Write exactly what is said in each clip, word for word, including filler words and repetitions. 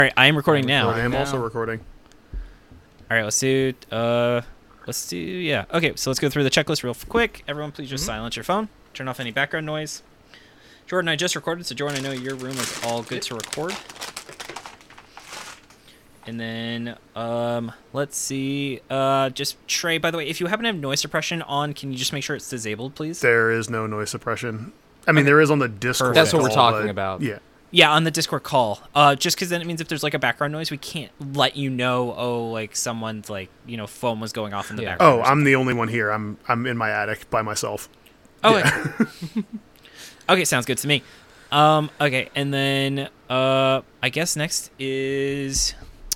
All right, I am recording now. I am now. also recording. All right, let's do. Uh, let's do. Yeah. Okay, so let's go through the checklist real quick. Everyone, please just mm-hmm. silence your phone. Turn off any background noise. Jordan, I just recorded, so Jordan, I know your room is all good to record. And then, um, let's see. Uh, just Trey. By the way, if you happen to have noise suppression on, can you just make sure it's disabled, please? There is no noise suppression. I mean, okay. There is on the Discord. That's what we're call, talking about. Yeah. Yeah, on the Discord call. Uh, just because then it means if there's like a background noise, we can't let you know. Oh, like someone's like you know phone was going off in the yeah. background. Oh, I'm the only one here. I'm I'm in my attic by myself. Oh, yeah. okay. Okay, sounds good to me. Um, okay, and then uh, I guess next is.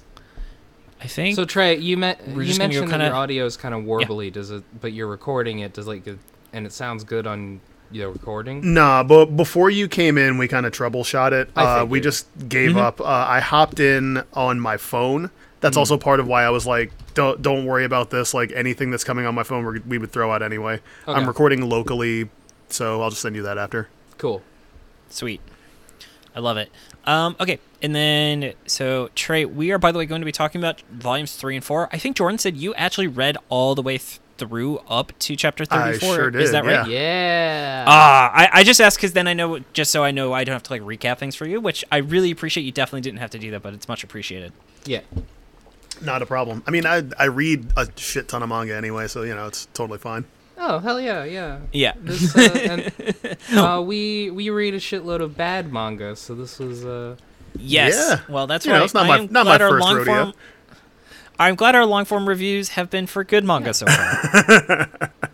I think. So Trey, you met you mentioned kinda, that your audio is kind of warbly. Yeah. Does it? But you're recording it. Does like, and it sounds good on. You know, recording? Nah, but before you came in, we kind of troubleshot it. Uh, we just gave mm-hmm. up. Uh, I hopped in on my phone. That's mm. also part of why I was like, don't don't worry about this. Like, anything that's coming on my phone, we're, we would throw out anyway. Okay. I'm recording locally, so I'll just send you that after. Cool. Sweet. I love it. Um, okay, and then, so, Trey, we are, by the way, going to be talking about volumes three and four. I think Jordan said you actually read all the way through. through up to chapter thirty-four. I sure did, is that right? Yeah. Ah, uh, I, I just asked because then I know, just so I know I don't have to like recap things for you, which I really appreciate. You definitely didn't have to do that, but it's much appreciated. Yeah. Not a problem. I mean, I I read a shit ton of manga anyway, so, you know, it's totally fine. Oh, hell yeah, yeah. Yeah. This, uh, and, uh, we we read a shitload of bad manga, so this was... Uh... Yes. Yeah. Well, that's you right. Know, it's not I my, not my first rodeo. Form, I'm glad our long form reviews have been for good manga yeah. so far.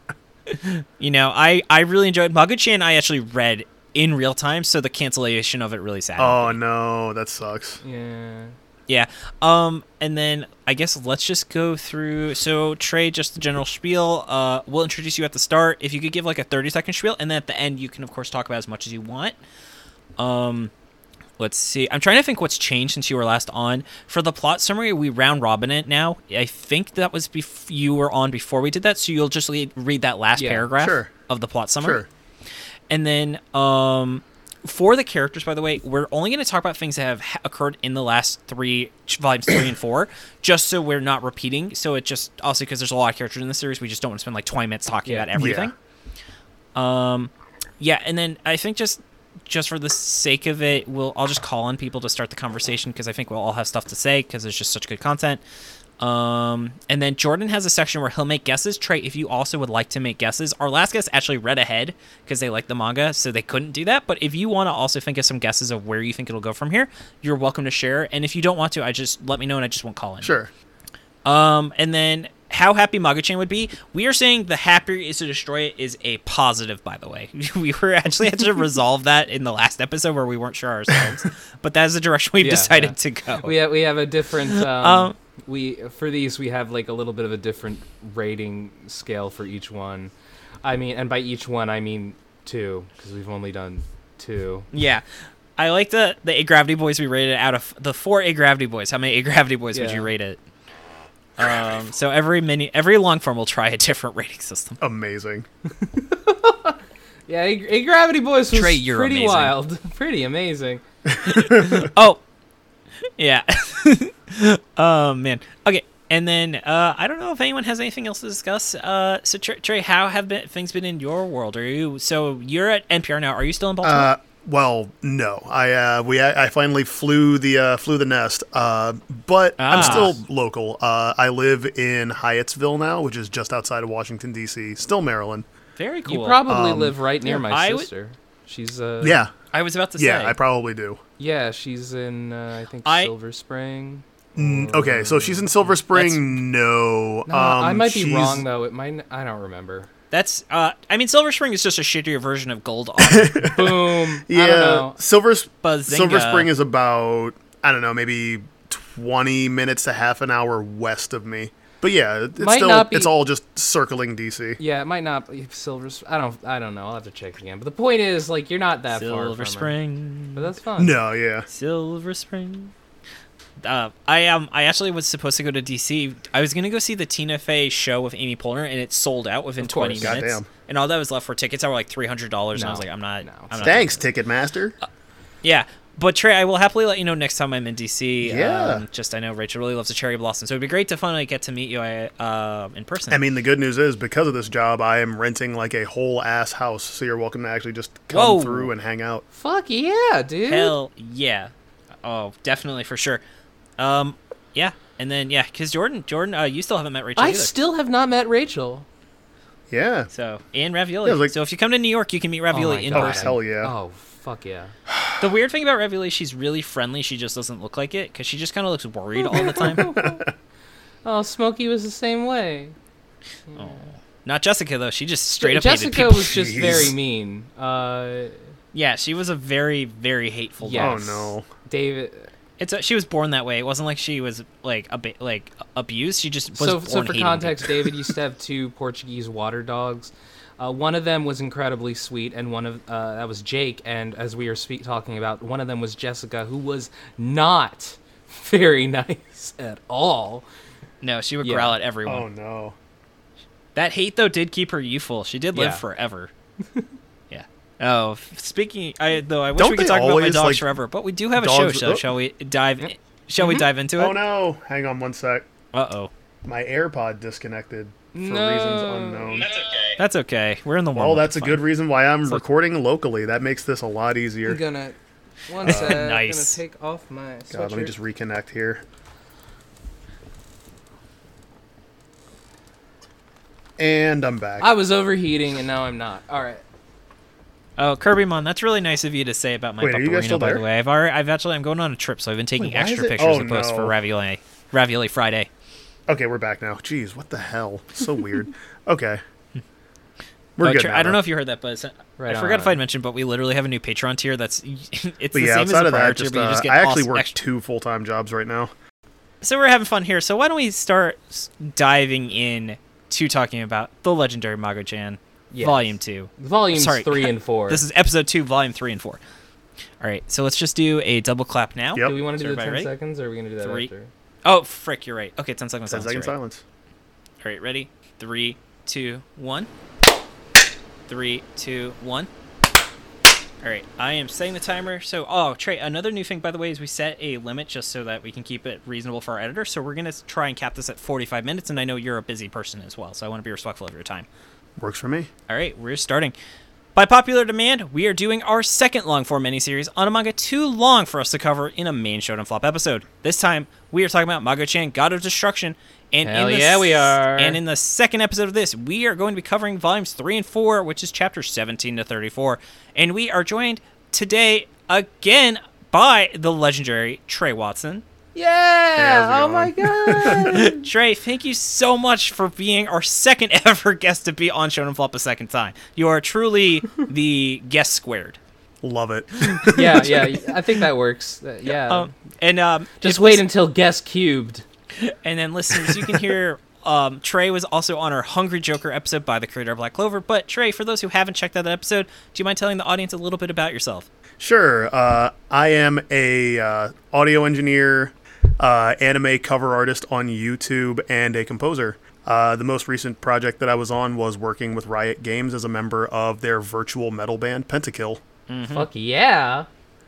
You know, I, I really enjoyed Magu-chan. I actually read in real time, so the cancellation of it really saddened Oh me. no, that sucks. Yeah. Yeah. Um, and then I guess let's just go through. So Trey, just the general spiel. Uh, we'll introduce you at the start. If you could give like a thirty second spiel, and then at the end you can of course talk about as much as you want. Um. Let's see. I'm trying to think what's changed since you were last on. For the plot summary, we round robin it now. I think that was bef- you were on before we did that, so you'll just lead, read that last yeah, paragraph sure. of the plot summary. Sure. And then um, for the characters, by the way, we're only going to talk about things that have ha- occurred in the last three, volumes three and four, just so we're not repeating. So it just, also because there's a lot of characters in the series, we just don't want to spend like twenty minutes talking yeah. about everything. Yeah. Um, yeah, and then I think just... Just for the sake of it, we'll I'll just call on people to start the conversation because I think we'll all have stuff to say because there's just such good content. Um, and then Jordan has a section where he'll make guesses. Trey, if you also would like to make guesses, our last guest actually read ahead because they like the manga, so they couldn't do that. But if you want to also think of some guesses of where you think it'll go from here, you're welcome to share. And if you don't want to, I just let me know and I just won't call in. Sure. Um, and then how happy Magu-chan would be. We are saying the happier is to destroy it is a positive, by the way. We were actually had to resolve that in the last episode where we weren't sure ourselves. But that is the direction we've yeah, decided yeah. to go. We have, we have a different... Um, um, we For these, we have like a little bit of a different rating scale for each one. I mean, and by each one, I mean two, because we've only done two. Yeah. I like the, the A-Gravity Boys we rated out of... The four A-Gravity Boys. How many A-Gravity Boys yeah. would you rate it? Um, so every mini, every long form will try a different rating system. Amazing. Yeah, a, a Gravity Boys was Trey, you're pretty amazing. wild, pretty amazing. Oh, yeah. Oh man. Okay, and then uh, I don't know if anyone has anything else to discuss. Uh, so Trey, Trey how have been, things been in your world? Are you so you're at N P R now? Are you still in Baltimore? Uh, Well, no. I uh, we I finally flew the uh, flew the nest, uh, but Ah. I'm still local. Uh, I live in Hyattsville now, which is just outside of Washington D C. Still Maryland. Very cool. You probably Um, live right near yeah, my I w- sister. She's uh Yeah, I was about to yeah. say. I probably do. yeah, she's in uh, I think I- Silver Spring. Mm, okay, so she's in Silver Spring. No, No, um, I might be she's- wrong though. It might. I don't remember. That's uh, I mean, Silver Spring is just a shittier version of Gold. Autumn. Boom. Yeah, I don't know. Silver Bazinga. Silver Spring is about I don't know, maybe twenty minutes to half an hour west of me. But yeah, it's Might still not be- it's all just circling D C. Yeah, it might not be Silver. Sp- I don't. I don't know. I'll have to check again. But the point is, like, you're not that far Silver from her. Spring. But that's fun. No, yeah. Silver Spring. Uh, I um I actually was supposed to go to D C. I was gonna go see the Tina Fey show with Amy Poehler, and it sold out within Of course. twenty minutes. Goddamn. And all that was left for tickets that were like three hundred dollars. And I No. was like, I'm not. No. I'm not Thanks, doing this. Ticketmaster. Yeah, But Trey, I will happily let you know next time I'm in D C. Yeah. Um, just I know Rachel really loves a cherry blossom, so it'd be great to finally get to meet you uh, in person. I mean, the good news is because of this job, I am renting like a whole ass house, so you're welcome to actually just come Whoa. through and hang out. Fuck yeah, dude. Hell yeah. Oh, definitely for sure. Um, yeah, and then yeah, because Jordan, Jordan, uh, you still haven't met Rachel I either. still have not met Rachel. Yeah. So and Ravioli. Yeah, like- so if you come to New York, you can meet Ravioli Oh my in Oh, God. person. hell yeah. Oh, fuck yeah. The weird thing about Ravioli, she's really friendly. She just doesn't look like it because she just kind of looks worried all the time. Oh, Smokey was the same way. Oh. Not Jessica though. She just straight up Jessica hated people. was just Jeez. very mean. Uh, Yeah, she was a very, very hateful Yeah. dog. Yes. Oh, no. David. It's a, she was born that way. It wasn't like she was like a ba- like abused. She just was So, born so for hating context, people. David used to have two Portuguese water dogs. Uh, one of them was incredibly sweet, and one of uh, that was Jake. And as we were speak- talking about, one of them was Jessica, who was not very nice at all. No, she would Yeah. growl at everyone. Oh, no. That hate though did keep her youthful. She did live Yeah. forever. Yeah. Oh, f- speaking, I though I wish Don't we could they talk about my always, dogs like, forever, but we do have a dogs- show. So oh. shall we dive? Shall we dive into it? Oh, no. Hang on one sec. Uh oh. My AirPod disconnected for No. reasons unknown. That's okay. That's okay. We're in the Well, warm-up, that's a it's good fine. reason why I'm So- recording locally. That makes this a lot easier. I'm gonna one sec. Nice. Gonna take off my sweatshirt. God, let me just reconnect here. And I'm back. I was overheating, and now I'm not. All right. Oh, Kirby Mon, that's really nice of you to say about my Wait, are you guys Pupperino, still by there? the way. I've already, I've actually, I'm going on a trip, so I've been taking Wait, why extra is it- pictures oh, to post for no. Ravioli, Ravioli Friday. Okay, we're back now. Jeez, what the hell? So weird. Okay. We're Oh, good Tra- now, I don't know though. if you heard that, but it's- Right I forgot if on. I'd mentioned, but we literally have a new Patreon tier that's it's But the yeah, same as outside the of prior that, tier, just, but you uh, just get I actually awesome work extra- two full-time jobs right now. So we're having fun here. So why don't we start s- diving in to talking about the legendary Mago-chan, Yes. Volume Two. Volumes Sorry. three and four. This is Episode Two, Volume Three and Four. All right, so let's just do a double clap now. Yep. Do we want to Is do the ten everybody ready? seconds, or are we gonna do that Three. after? Oh, frick, you're right. Okay, ten seconds. Ten silence, second you're right. silence. All right, ready? Three, two, one. Three, two, one. All right, I am setting the timer. So, oh, Trey, another new thing, by the way, is we set a limit just so that we can keep it reasonable for our editor. So we're going to try and cap this at forty-five minutes, and I know you're a busy person as well, so I want to be respectful of your time. Works for me. All right, we're starting. By popular demand, we are doing our second long-form miniseries on a manga too long for us to cover in a main Shonen Flop episode. This time, we are talking about Mago-chan, God of Destruction, and Hell in the yeah, we s- are. And in the second episode of this, we are going to be covering volumes three and four, which is chapters seventeen to thirty-four, and we are joined today again by the legendary Trey Watson. Yeah! how's it Oh my god! Trey, thank you so much for being our second ever guest to be on Shonen Flop a second time. You are truly the guest squared. Love it. yeah, yeah. I think that works. Uh, yeah. Um, and um, Just if wait lis- until guest cubed. And then, listeners, you can hear um, Trey was also on our Hungry Joker episode by the creator of Black Clover. But Trey, for those who haven't checked out that episode, do you mind telling the audience a little bit about yourself? Sure. Uh, I am a uh, audio engineer, uh, anime cover artist on YouTube, and a composer. Uh, the most recent project that I was on was working with Riot Games as a member of their virtual metal band Pentakill. Mm-hmm. Fuck yeah.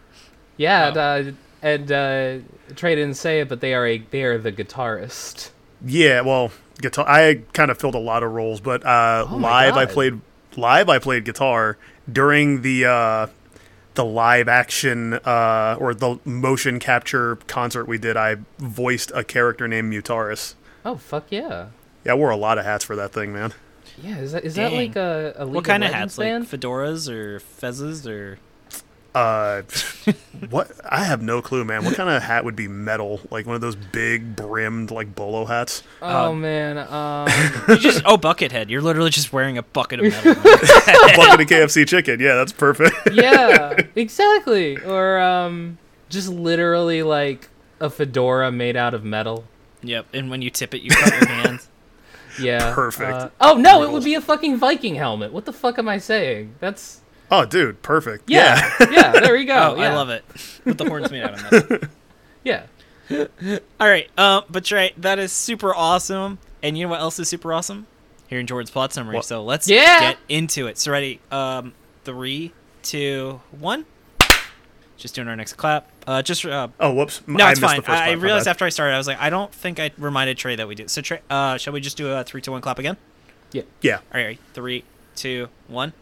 Yeah, Oh. and, uh, and uh, Trey didn't say it, but they are a they are the guitarist. Yeah, well, guitar. I kind of filled a lot of roles, but uh, Oh my live I God. played live. I played guitar during the uh, the live action uh, or the motion capture concert we did. I voiced a character named Mutaris. Oh fuck yeah. Yeah, I wore a lot of hats for that thing, man. Yeah, is that is that Dang. like a, a League What kind of Legends hats? Like band? fedoras or fezzes or? Uh, what? I have no clue, man. What kind of hat would be metal? Like one of those big brimmed like bolo hats? Oh Um, man, um, You just oh Buckethead. You're literally just wearing a bucket of metal. A bucket of K F C chicken. Yeah, that's perfect. yeah, exactly. Or um, just literally like a fedora made out of metal. Yep. And when you tip it, you cut your hands. Yeah. Perfect. uh, oh no, it Rules. would be a fucking Viking helmet. What the fuck am I saying? That's Oh, dude, perfect. yeah, yeah. There we go. Oh, yeah. I love it. With the horns made out of metal. Yeah. All right, uh, but Trey, that is super awesome. And you know what else is super awesome? Hearing Jordan's plot summary. What? So let's Yeah. get into it. So ready? Um, three, two, one. just doing our next clap. Uh, just uh, Oh, whoops. no, I it's missed fine. the first I, I clap, my realized bad. after I started, I was like, I don't think I reminded Trey that we did. So, Trey, uh, shall we just do a three, two, one clap again? Yeah. Yeah. All right, three, two, one.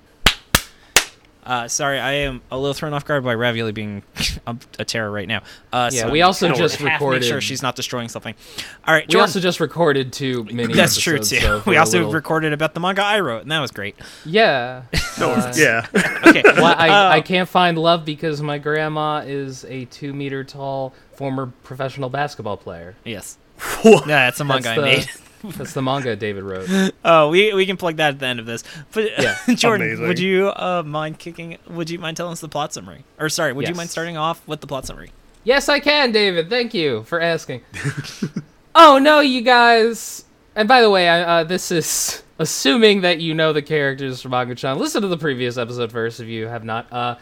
Uh, sorry, I am a little thrown off guard by Ravioli being a, a terror right now. Uh, Yeah, so we also I just have to make recorded- sure she's not destroying something. All right, We Jordan. also just recorded two mini That's true episodes, too. so we we're a also little- recorded about the manga I wrote, and that was great. Yeah. No, Uh, yeah. Okay. Well, I, Uh, I can't find love because my grandma is a two meter tall former professional basketball player. Yes. What? Yeah, it's a manga That's I the- made. That's the manga David wrote. Oh, we we can plug that at the end of this. But Yeah. Jordan, Amazing. would you uh, mind kicking? Would you mind telling us the plot summary? Or sorry, would you Yes. mind starting off with the plot summary? Yes, I can, David. Thank you for asking. Oh no, you guys! And by the way, I, uh, this is assuming that you know the characters from Manga-chan. Listen to the previous episode first if you have not. Uh,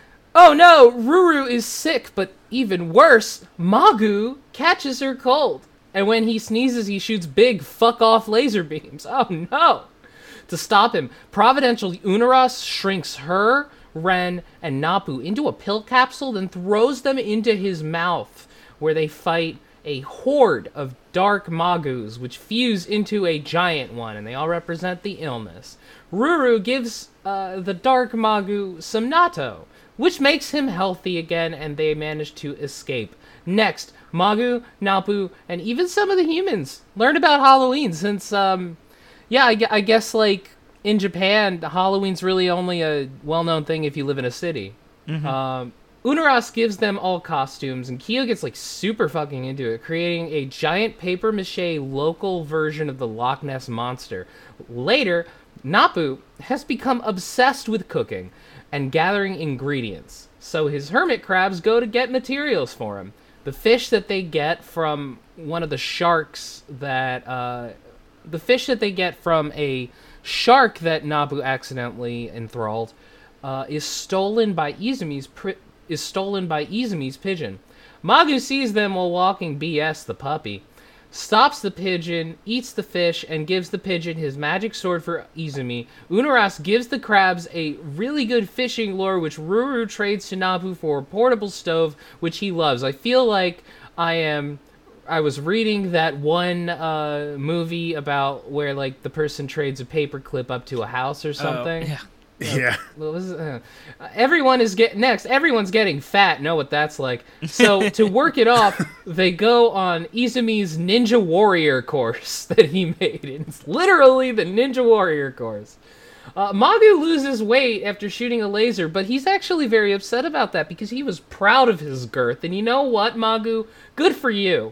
oh no, Ruru is sick, but even worse, Magu catches her cold. And when he sneezes, he shoots big fuck-off laser beams. Oh no! To stop him, Providential Unaras shrinks her, Ren, and Napu into a pill capsule, then throws them into his mouth, where they fight a horde of dark Magus, which fuse into a giant one, and they all represent the illness. Ruru gives uh, the dark Magu some natto, which makes him healthy again, and they manage to escape. Next, Magu, Napu, and even some of the humans learn about Halloween, since, um, yeah, I, gue- I guess, like, in Japan, Halloween's really only a well-known thing if you live in a city. Um, Unaras gives them all costumes, and Kyo gets, like, super fucking into it, creating a giant papier-mâché local version of the Loch Ness Monster. Later, Napu has become obsessed with cooking and gathering ingredients, so his hermit crabs go to get materials for him. The fish that they get from one of the sharks that, uh, the fish that they get from a shark that Nabu accidentally enthralled, uh, is stolen by Izumi's pri- is stolen by Izumi's pigeon. Magu sees them while walking B S the puppy, stops the pigeon, eats the fish, and gives the pigeon his magic sword for Izumi. Unaras gives the crabs a really good fishing lure, which Ruru trades to Nabu for a portable stove, which he loves. I feel like I am... I was reading that one uh, movie about where, like, the person trades a paperclip up to a house or something. Oh, yeah. Yeah. What was it? Uh, everyone is get next. Everyone's getting fat. Know what that's like. So to work it off, they go on Izumi's Ninja Warrior course that he made. It's literally the Ninja Warrior course. Uh, Magu loses weight after shooting a laser, but he's actually very upset about that because he was proud of his girth. And you know what, Magu? Good for you.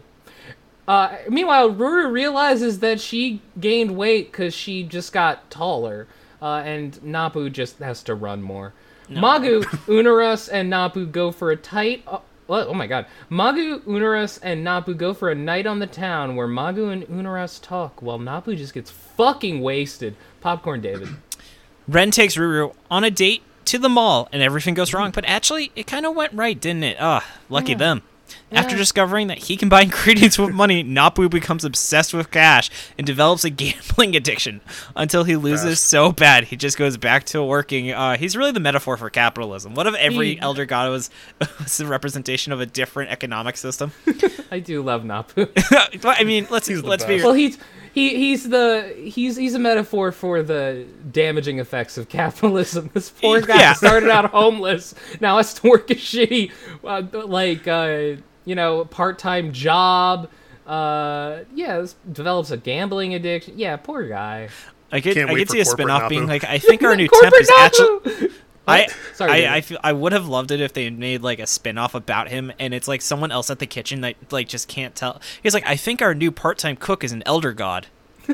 Uh, meanwhile, Ruru realizes that she gained weight because she just got taller. Uh, and Napu just has to run more. No. Magu, Unaras, and Napu go for a tight... Oh, oh my god. Magu, Unaras, and Napu go for a night on the town where Magu and Unaras talk while Napu just gets fucking wasted. Popcorn David. Ren takes Ruru on a date to the mall, and everything goes wrong. But actually, it kind of went right, didn't it? Ah, lucky Yeah. them. After Yeah. discovering that he can buy ingredients with money, Napu becomes obsessed with cash and develops a gambling addiction until he loses Best. so bad he just goes back to working. Uh, he's really the metaphor for capitalism. What if every He- elder god was, was a representation of a different economic system? I do love Napu. I mean, let's He's the let's be best. Well, he's he he's the he's he's a metaphor for the damaging effects of capitalism. This poor guy Yeah. started out homeless, now has to work a shitty, uh, like uh, you know, part-time job. Uh, yeah, this develops a gambling addiction. Yeah, poor guy. I could Can't I wait could for see a corporate spin-off being Napu. like, I think our new temp Corporate is actually. Napu! I Sorry, I, David. I feel I would have loved it if they made like a spin-off about him and it's like someone else at the kitchen that like just can't tell. He's like, I think our new part-time cook is an elder god.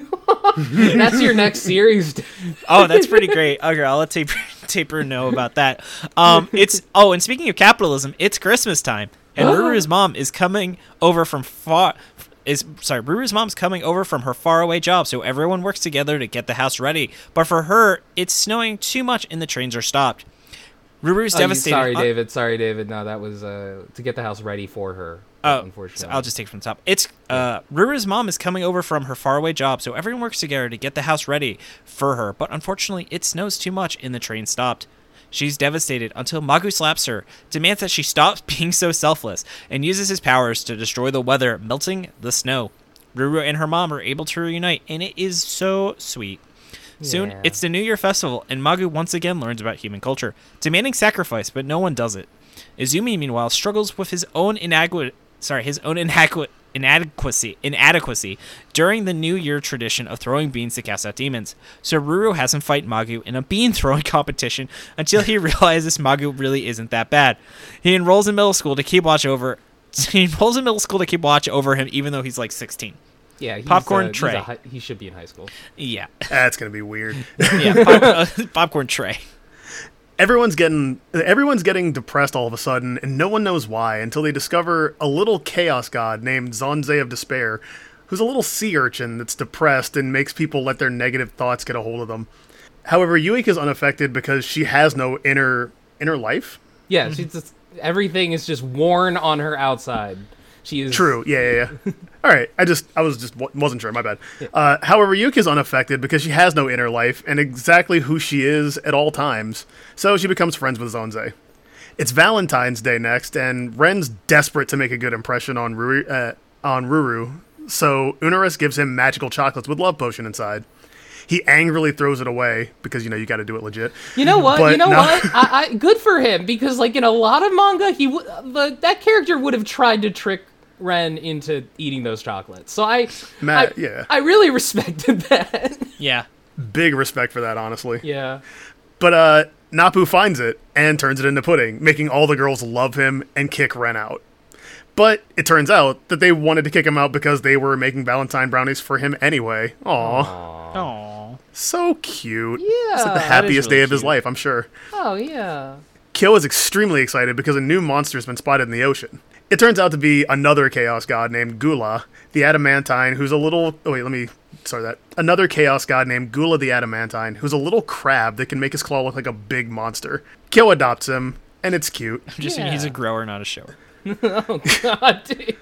That's your next series. Oh, that's pretty great. Okay, I'll let Taper, Taper know about that. Um, it's oh, and speaking of capitalism, it's Christmas time, and Ruru's mom is coming over from far. Is sorry, Ruru's mom's coming over from her faraway job, so everyone works together to get the house ready. But for her, it's snowing too much, and the trains are stopped. Ruru's Oh, you- devastated. sorry, Uh, David. Sorry, David. No, that was uh, to get the house ready for her. Oh, unfortunately. so I'll just take it from the top. It's uh, Ruru's mom is coming over from her faraway job, so everyone works together to get the house ready for her. But unfortunately, it snows too much, and the train stopped. She's devastated until Magu slaps her, demands that she stops being so selfless, and uses his powers to destroy the weather, melting the snow. Ruru and her mom are able to reunite, and it is so sweet. Soon, Yeah. it's the New Year festival, and Magu once again learns about human culture, demanding sacrifice, but no one does it. Izumi, meanwhile, struggles with his own inadequate, sorry, his own inadequate, inadequacy, inadequacy during the New Year tradition of throwing beans to cast out demons. So Ruru has him fight Magu in a bean throwing competition until he realizes Magu really isn't that bad. He enrolls in middle school to keep watch over. He enrolls in middle school to keep watch over him, even though he's like sixteen. Yeah, he's, Popcorn uh, he's tray. a hi- he should be in high school. Yeah, That's gonna be weird. yeah, pop, uh, popcorn tray. everyone's getting everyone's getting depressed all of a sudden, and no one knows why until they discover a little chaos god named Zonze of Despair, who's a little sea urchin that's depressed and makes people let their negative thoughts get a hold of them. However, Yuik is unaffected because she has no inner inner life. Yeah, she's just, everything is just worn on her outside. She is True. Yeah, yeah, yeah. All right. I just, I was just wasn't sure. My bad. Uh, however, Yuki is unaffected because she has no inner life and exactly who she is at all times. So she becomes friends with Zonze. It's Valentine's Day next, and Ren's desperate to make a good impression on Ruru. Uh, on Ruru. So Unaris gives him magical chocolates with love potion inside. He angrily throws it away because, you know, you got to do it legit. You know what? But you know no- what? I, I good for him because, like, in a lot of manga, he w- the that character would have tried to trick Ren into eating those chocolates. So I, Matt, I, yeah. I really respected that. Yeah. Big respect for that, honestly. Yeah. But uh, Napu finds it and turns it into pudding, making all the girls love him and kick Ren out. But it turns out that they wanted to kick him out because they were making Valentine brownies for him anyway. Aww. Aww. So cute. Yeah, It's like the that happiest really day of his cute. life, I'm sure. Oh yeah. Kyo is extremely excited because a new monster has been spotted in the ocean. It turns out to be another chaos god named Gula, the Adamantine, who's a little... Oh, wait, let me... Sorry that. Another chaos god named Gula the Adamantine, who's a little crab that can make his claw look like a big monster. Kyo adopts him, and it's cute. I'm just Yeah. he's a grower, not a shower. Oh god, dude.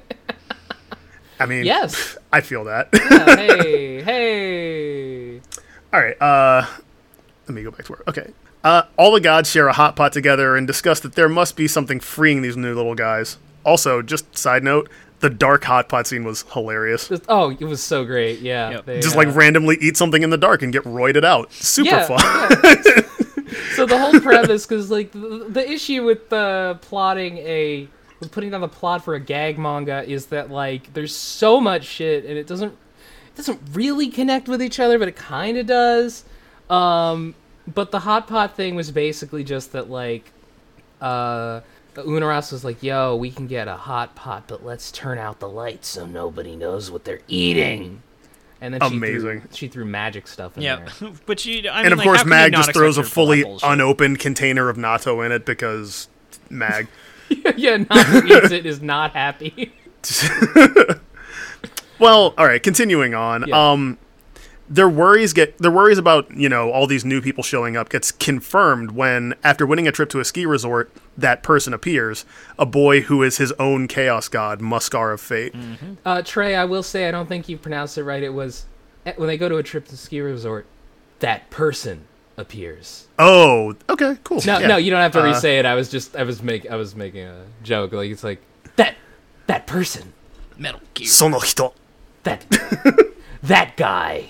I mean, Yes. I feel that. Yeah, hey, hey. All right, uh... Let me go back to work. Okay. Uh, all the gods share a hot pot together and discuss that there must be something freeing these new little guys. Also, just side note, the dark hot pot scene was hilarious. Just, oh, it was so great. Yeah. Yep. they, Just uh, like randomly eat something in the dark and get roided out. Super Yeah, fun. So the whole premise, because like the, the issue with uh, plotting a, with putting down the plot for a gag manga is that like there's so much shit and it doesn't, it doesn't really connect with each other, but it kind of does. Um, but the hot pot thing was basically just that like, uh, Unaras was like, "Yo, we can get a hot pot, but let's turn out the lights so nobody knows what they're eating." And then she Amazing. threw, she threw magic stuff in Yeah, there. but you. I mean, and of like, course, how can you Mag not just throws a expect her to pull that fully bullshit? unopened container of natto in it because Mag. Yeah, not who eats it is not happy. Well, all right, continuing on. Yeah. Um, their worries get their worries about, you know, all these new people showing up gets confirmed when, after winning a trip to a ski resort, that person appears, a boy who is his own chaos god, Muskar of Fate. Uh, Trey, I will say I don't think you pronounced it right. It was eh, when they go to a trip to a ski resort, that person appears. Oh, okay, cool. No, Yeah. no, you don't have to Uh, re-say it. I was just I was make I was making a joke. Like it's like that that person, Metal Gear. Sono hito. that that guy,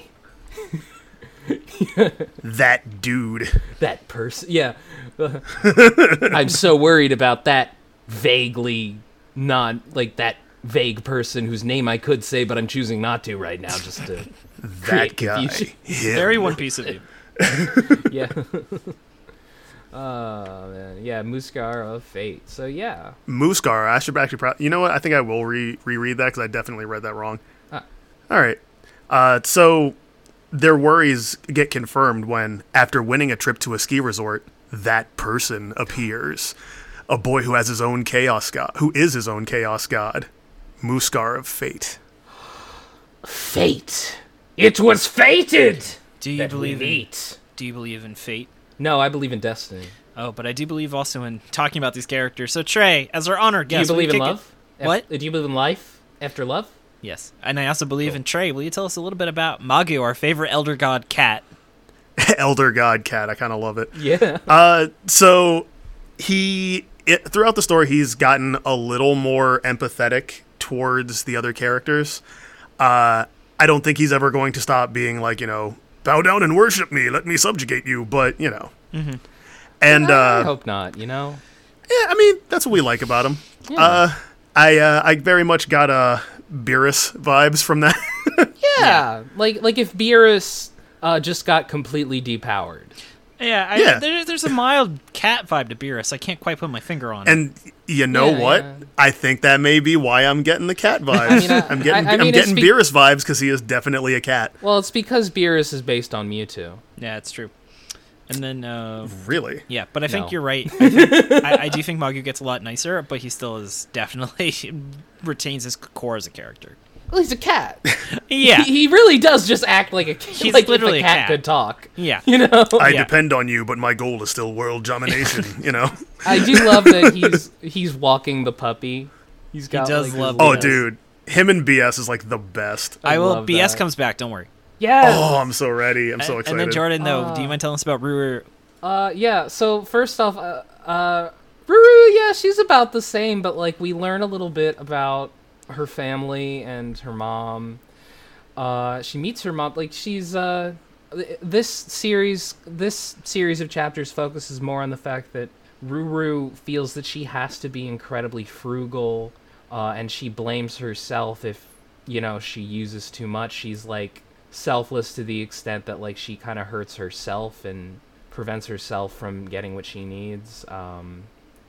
That dude. that person. Yeah, I'm so worried about that vaguely non like that vague person whose name I could say, but I'm choosing not to right now, just to That create guy. confusion. Him. Very One Piece of you. Yeah. Oh man, yeah, Muskar of Fate. So yeah, Muskar. I should actually. Pro- you know what? I think I will re reread that because I definitely read that wrong. Ah. All right. Uh, so their worries get confirmed when, after winning a trip to a ski resort, that person appears. A boy who has his own chaos god, who is his own chaos god, Muskar of Fate. Fate. It was fated. Do you that believe we in? meet. Do you believe in fate? No, I believe in destiny. Oh, but I do believe also in talking about these characters. So Trey, as our honor Do guest, you will believe in kick it- love? Af- What? Do you believe in life after love? Yes, and I also believe in Trey. Will you tell us a little bit about Magu, our favorite elder god cat? Elder God cat. I kind of love it. Yeah. Uh, so he it, throughout the story, he's gotten a little more empathetic towards the other characters. Uh, I don't think he's ever going to stop being like, you know, bow down and worship me, let me subjugate you. But you know, Mm-hmm. and I uh, hope not. You know. yeah, I mean that's what we like about him. Yeah. Uh, I uh, I very much got uh, Beerus vibes from that. Yeah. Like like if Beerus uh, just got completely depowered. Yeah, I, Yeah. There, there's a mild cat vibe to Beerus. I can't quite put my finger on it. And you know Yeah, what? yeah. I think that may be why I'm getting the cat vibes. I mean, I- I'm getting I- I am mean, it's getting be- Beerus vibes because he is definitely a cat. Well, it's because Beerus is based on Mewtwo. Yeah, it's true. And then, uh, Really? yeah, but I think No. you're right. I, think, I, I do think Magu gets a lot nicer, but he still is definitely retains his core as a character. Well, he's a cat. Yeah, he, he really does just act like a cat. He's like literally if a a cat, cat. could talk. yeah. You know. I Yeah. depend on you, but my goal is still world domination. You know? I do love that he's he's walking the puppy. He's got. does like, his love Oh, little- dude, him and B S is like the best. I will. love B S that. comes back. Don't worry. Yes. Oh, I'm so ready. I'm so And- excited. And then Jordan, though, do you Uh, mind telling us about Ruru? Uh, yeah. So first off, uh, uh, Ruru, yeah, she's about the same, but like we learn a little bit about her family and her mom. Uh, she meets her mom. Like she's uh, th- this series, this series of chapters focuses more on the fact that Ruru feels that she has to be incredibly frugal, uh, and she blames herself if you know she uses too much. She's like selfless to the extent that like she kind of hurts herself and prevents herself from getting what she needs. Um,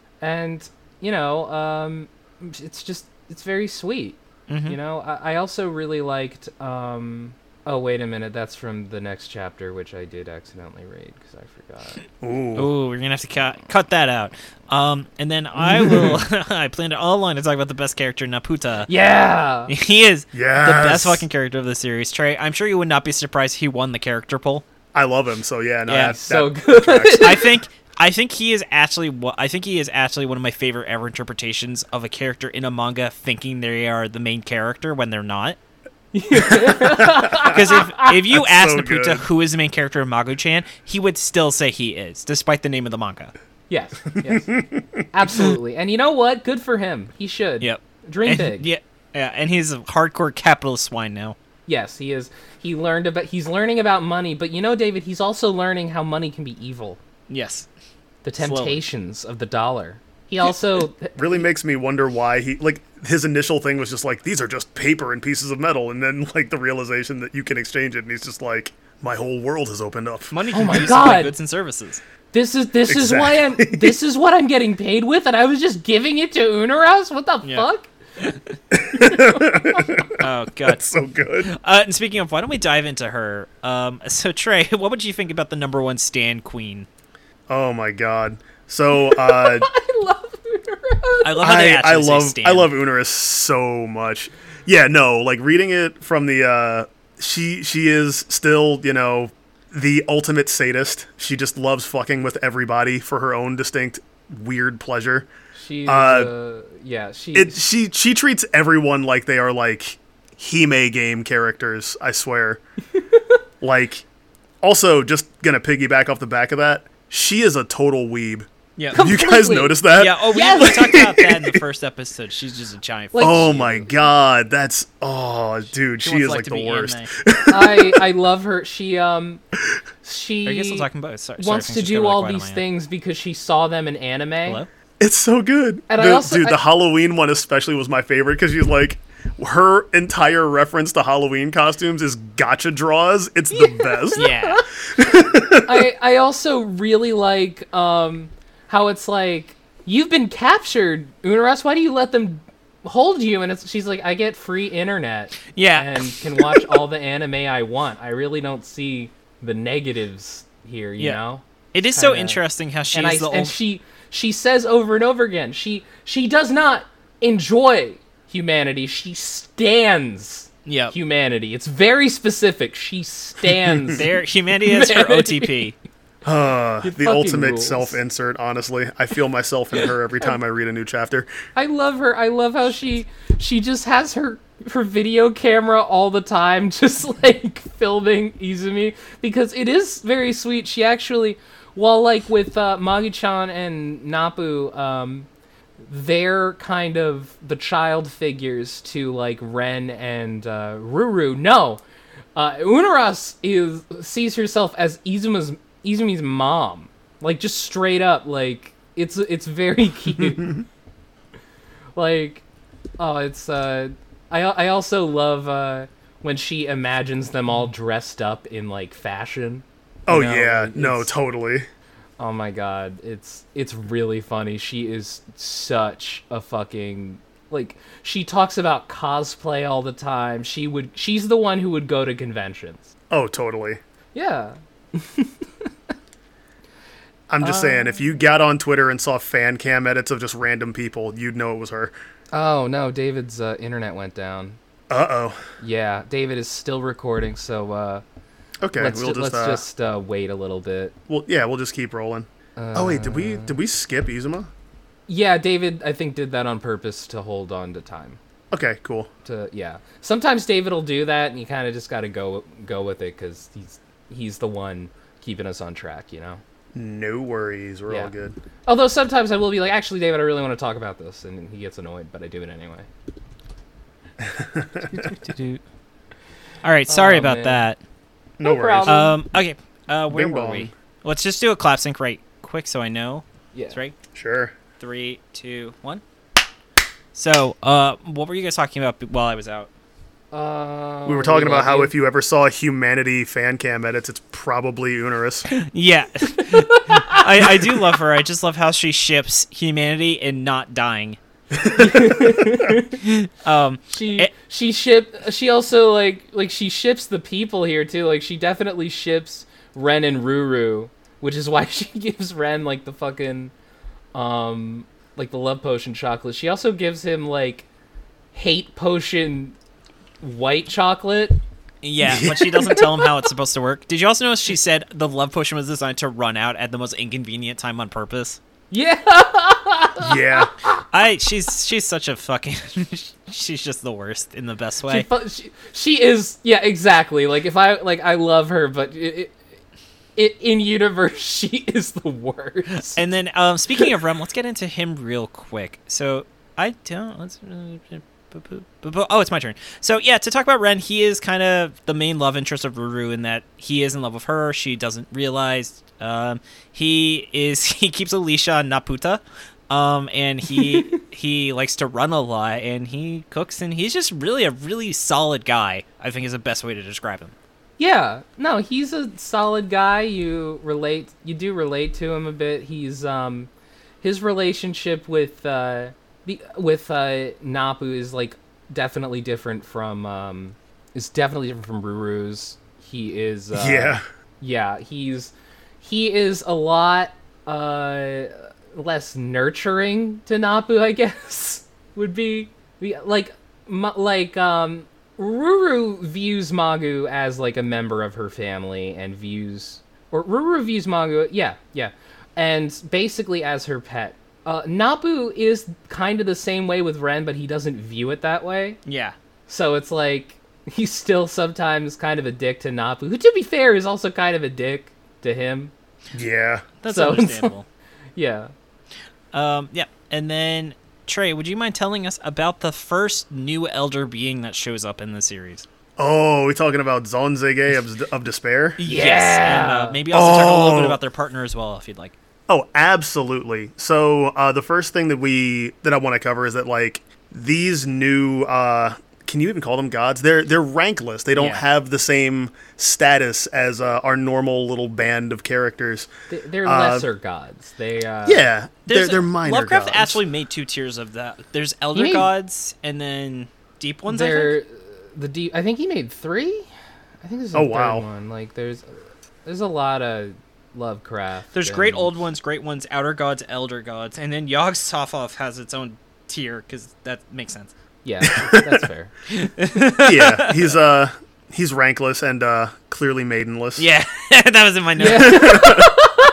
and you know, um, it's just it's very sweet. Mhm. You know, I, I also really liked. Um, oh wait a minute, that's from the next chapter, which I did accidentally read because I forgot. Ooh. Oh, we're gonna have to cut cut that out. Um, and then I will. I planned it all along to talk about the best character, Naputa. Yeah. He is Yes. the best fucking character of the series. Trey, I'm sure you would not be surprised he won the character poll. I love him. So yeah, no, Yeah, that, so that good. tracks. I think I think he is actually what I think he is actually one of my favorite ever interpretations of a character in a manga thinking they are the main character when they're not. Because if if you That's ask so Naputa good. who is the main character of Mago-chan, he would still say he is, despite the name of the manga. Yes. Yes. Absolutely. And you know what? Good for him. He should. Yep. Dream And- big. Yeah, yeah, and he's a hardcore capitalist swine now. Yes, he is. He learned about. He's learning about money, but you know, David, he's also learning how money can be evil. Yes. The Slowly. temptations of the dollar. He also. Really makes me wonder why he like his initial thing was just like these are just paper and pieces of metal, and then like the realization that you can exchange it, and he's just like my whole world has opened up. Money Oh can my be used to buy God. goods and services. This is this is why I'm. This is what I'm getting paid with, and I was just giving it to Unaras. What the Yeah. fuck? Oh god. So good. Uh, and speaking of, why don't we dive into her? Um, so Trey, what would you think about the number one Stan Queen? Oh my god. So uh, I love Unaras. I love how they I, actually I say love Stan. I love Unaris so much. Yeah, no, like reading it from the uh, she she is still you know the ultimate sadist. She just loves fucking with everybody for her own distinct weird pleasure. She's. Uh, Uh, yeah. She. It she she treats everyone like they are like Hime game characters, I swear. Like also just gonna piggyback off the back of that, she is a total weeb. Yeah. Have you guys Completely. noticed that? Yeah. Oh, we, Yes! we talked about that in the first episode. She's just a giant. Like, Oh she- my god, that's oh dude, she, wants is life like to the be worst. anime. I I love her. She um. She. Are you guys still talking about? Sorry, sorry, wants things to just do got really all quiet on these my end. things because she saw them in anime. Hello. It's so good. And I The- also- dude, I- the Halloween one especially was my favorite because she's like her entire reference to Halloween costumes is gotcha draws. It's the best. Yeah. I I also really like um how it's like you've been captured, Unaras. Why do you let them hold you? And it's she's like, I get free internet Yeah. and can watch all the anime I want. I really don't see the negatives here, you Yeah. know. It is so Kinda- interesting how she's and I the and only. she she says over and over again, she she does not enjoy humanity. She stands Yep. humanity. It's very specific. She stands. There, humanity is her O T P. Uh, It the fucking ultimate rules. self-insert, honestly. I feel myself in her every time I read a new chapter. I love her. I love how she she just has her her video camera all the time, just like filming Izumi, because it is very sweet. She actually, while like with uh, Magi-chan and Nappu, um, they're kind of the child figures to like Ren and uh, Ruru. No, uh, Unaras is sees herself as Izuma's Izumi's mom, like just straight up. Like it's it's very cute. Like, oh, it's uh, I I also love uh when she imagines them all dressed up in like fashion. you Oh know, yeah, like, no, it's- totally. Oh my god, it's it's really funny. She is such a fucking like she talks about cosplay all the time. She would she's the one who would go to conventions. Oh, totally. Yeah. I'm just saying, if you got on Twitter and saw fan cam edits of just random people, you'd know it was her. Oh no, David's uh, internet went down. Uh-oh. Yeah, David is still recording, so uh Okay, let's we'll ju- just, let's uh, just uh, wait a little bit. well, yeah, we'll just keep rolling. oh wait, did we did we skip Izuma? Yeah, David I think did that on purpose to hold on to time. Okay, cool. To yeah. Sometimes David will do that and you kind of just got to go go with it cuz he's he's the one keeping us on track, you know. No worries, we're Yeah. all good. Although sometimes I will be like, actually, David, I really want to talk about this, and he gets annoyed, but I do it anyway. All right, sorry Oh, about man. that. No, No worries. problem. Um, okay, uh, where Bing were bong. we? Let's just do a clap sync right quick so I know. Yeah. That's right. Sure. Three, two, one. So, uh, what were you guys talking about while I was out? Uh, We were talking about love how you. if you ever saw Humanity fan cam edits, it's probably Unaris. Yeah, I, I do love her. I just love how she ships humanity and not dying. um, she it- she ship she also like like she ships the people here too. Like she definitely ships Ren and Ruru, which is why she gives Ren like the fucking um like the love potion chocolate. She also gives him like hate potion white chocolate. yeah, but she doesn't tell him how it's supposed to work. Did you also notice she said the love potion was designed to run out at the most inconvenient time on purpose? Yeah. Yeah. I she's she's such a fucking she's just the worst in the best She, way. fu- she, she is, yeah, exactly. Like if I like, I love her, but it, it, it in universe, she is the worst. And then um, speaking of Rem, let's get into him real quick. So I don't let's. Oh, it's my turn. So yeah, to talk about Ren, he is kind of the main love interest of Ruru in that he is in love with her. She doesn't realize. Um, he is he keeps a leash on Naputa, um, and he he likes to run a lot, and he cooks, and he's just really a really solid guy. I think is the best way to describe him. Yeah, no, he's a solid guy. You relate, you do relate to him a bit. He's um, his relationship with uh, the with uh, Nappu is like definitely different from um, is definitely different from Ruru's. He is uh, Yeah. yeah, he's he is a lot uh less nurturing to Nappu, I guess. Would be, be like m- like um Ruru views Magu as like a member of her family and views or Ruru views Magu, yeah, yeah. And basically as her pet. Uh Nappu is kind of the same way with Ren, but he doesn't view it that way. Yeah. So it's like he's still sometimes kind of a dick to Nappu, who to be fair is also kind of a dick to him. Yeah. That's So- understandable. Yeah. Um, yeah, and then Trey, would you mind telling us about the first new elder being that shows up in the series? Oh, we talking about Zonzige of, of Despair? Yes, and uh, maybe also talk a little bit Oh. about their partner as well, if you'd like. Oh, absolutely. So uh, the first thing that we that I want to cover is that like these new uh, can you even call them gods? They're they're rankless. They don't Yeah. have the same status as uh, our normal little band of characters. They- They're Uh, lesser gods. They uh Yeah, they're There's they're a- minor Lovecraft gods. actually made two tiers of that. There's elder made- gods and then deep ones. I they're think. the deep I think he made three? I think there's a Oh, third wow. one. Like there's there's a lot of Lovecraft. There's and- great old ones, great ones, outer gods, elder gods, and then Yogg Sothoth has its own tier because that makes sense. Yeah, that's fair. Yeah, he's uh he's rankless and uh clearly maidenless. Yeah, that was in my notes. Yeah.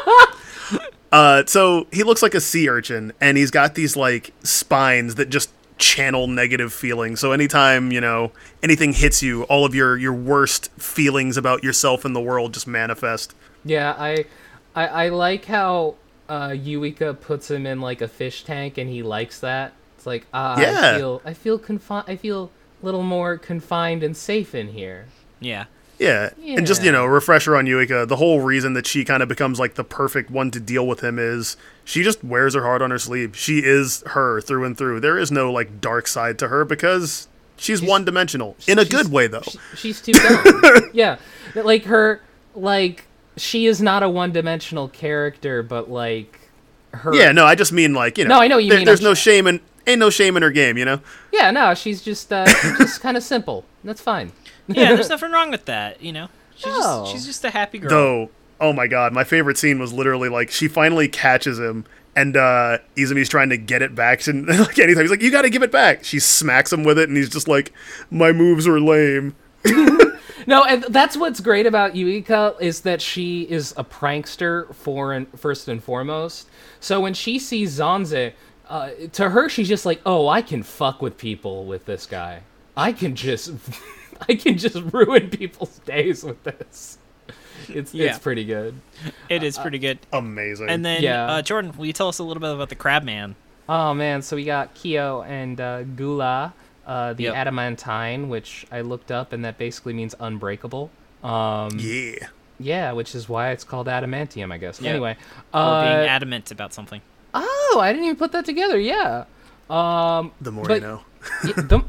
Uh, so he looks like a sea urchin, and he's got these like spines that just channel negative feelings. So anytime, you know, anything hits you, all of your your worst feelings about yourself and the world just manifest. Yeah, I, I, I like how uh, Yuika puts him in like a fish tank, and he likes that. It's like, ah, Yeah. I feel, I feel confined. I feel a little more confined and safe in here. Yeah. Yeah. And just, you Yeah. know, refresher on Yuika, the whole reason that she kind of becomes like the perfect one to deal with him is she just wears her heart on her sleeve. She is her through and through. There is no like dark side to her because she's, She's- one dimensional. In a she's- good way though. She, she's too dumb. Yeah, like her, like she is not a one-dimensional character, but like her. Yeah, no, I just mean like, you know. No, I know what you there- mean. There's I'm no sh- shame in ain't no shame in her game, you know? Yeah, no, she's just, uh, she's just kind of simple. That's fine. Yeah, there's nothing wrong with that, you know. She's No. just she's just a happy girl. Though, oh my god, my favorite scene was literally like she finally catches him and uh Izumi's trying to get it back, and like anytime he's like, you gotta give it back. She smacks him with it and he's just like, my moves are lame. No, and that's what's great about Yuika is that she is a prankster for and first and foremost. So when she sees Zanze, uh, to her she's just like, "Oh, I can fuck with people with this guy. I can just, I can just ruin people's days with this." It's Yeah. it's pretty good. It is pretty good. Amazing. And then, Yeah. uh, Jordan, will you tell us a little bit about the Crabman? Oh man, so we got Kyo and uh, Gula, uh, the Yep. adamantine, which I looked up, and that basically means unbreakable. Um, yeah. Yeah, which is why it's called adamantium, I guess. Yeah. Anyway, Or uh, being adamant about something. oh, I didn't even put that together. Yeah. Um, The more but- you know. yeah, dum-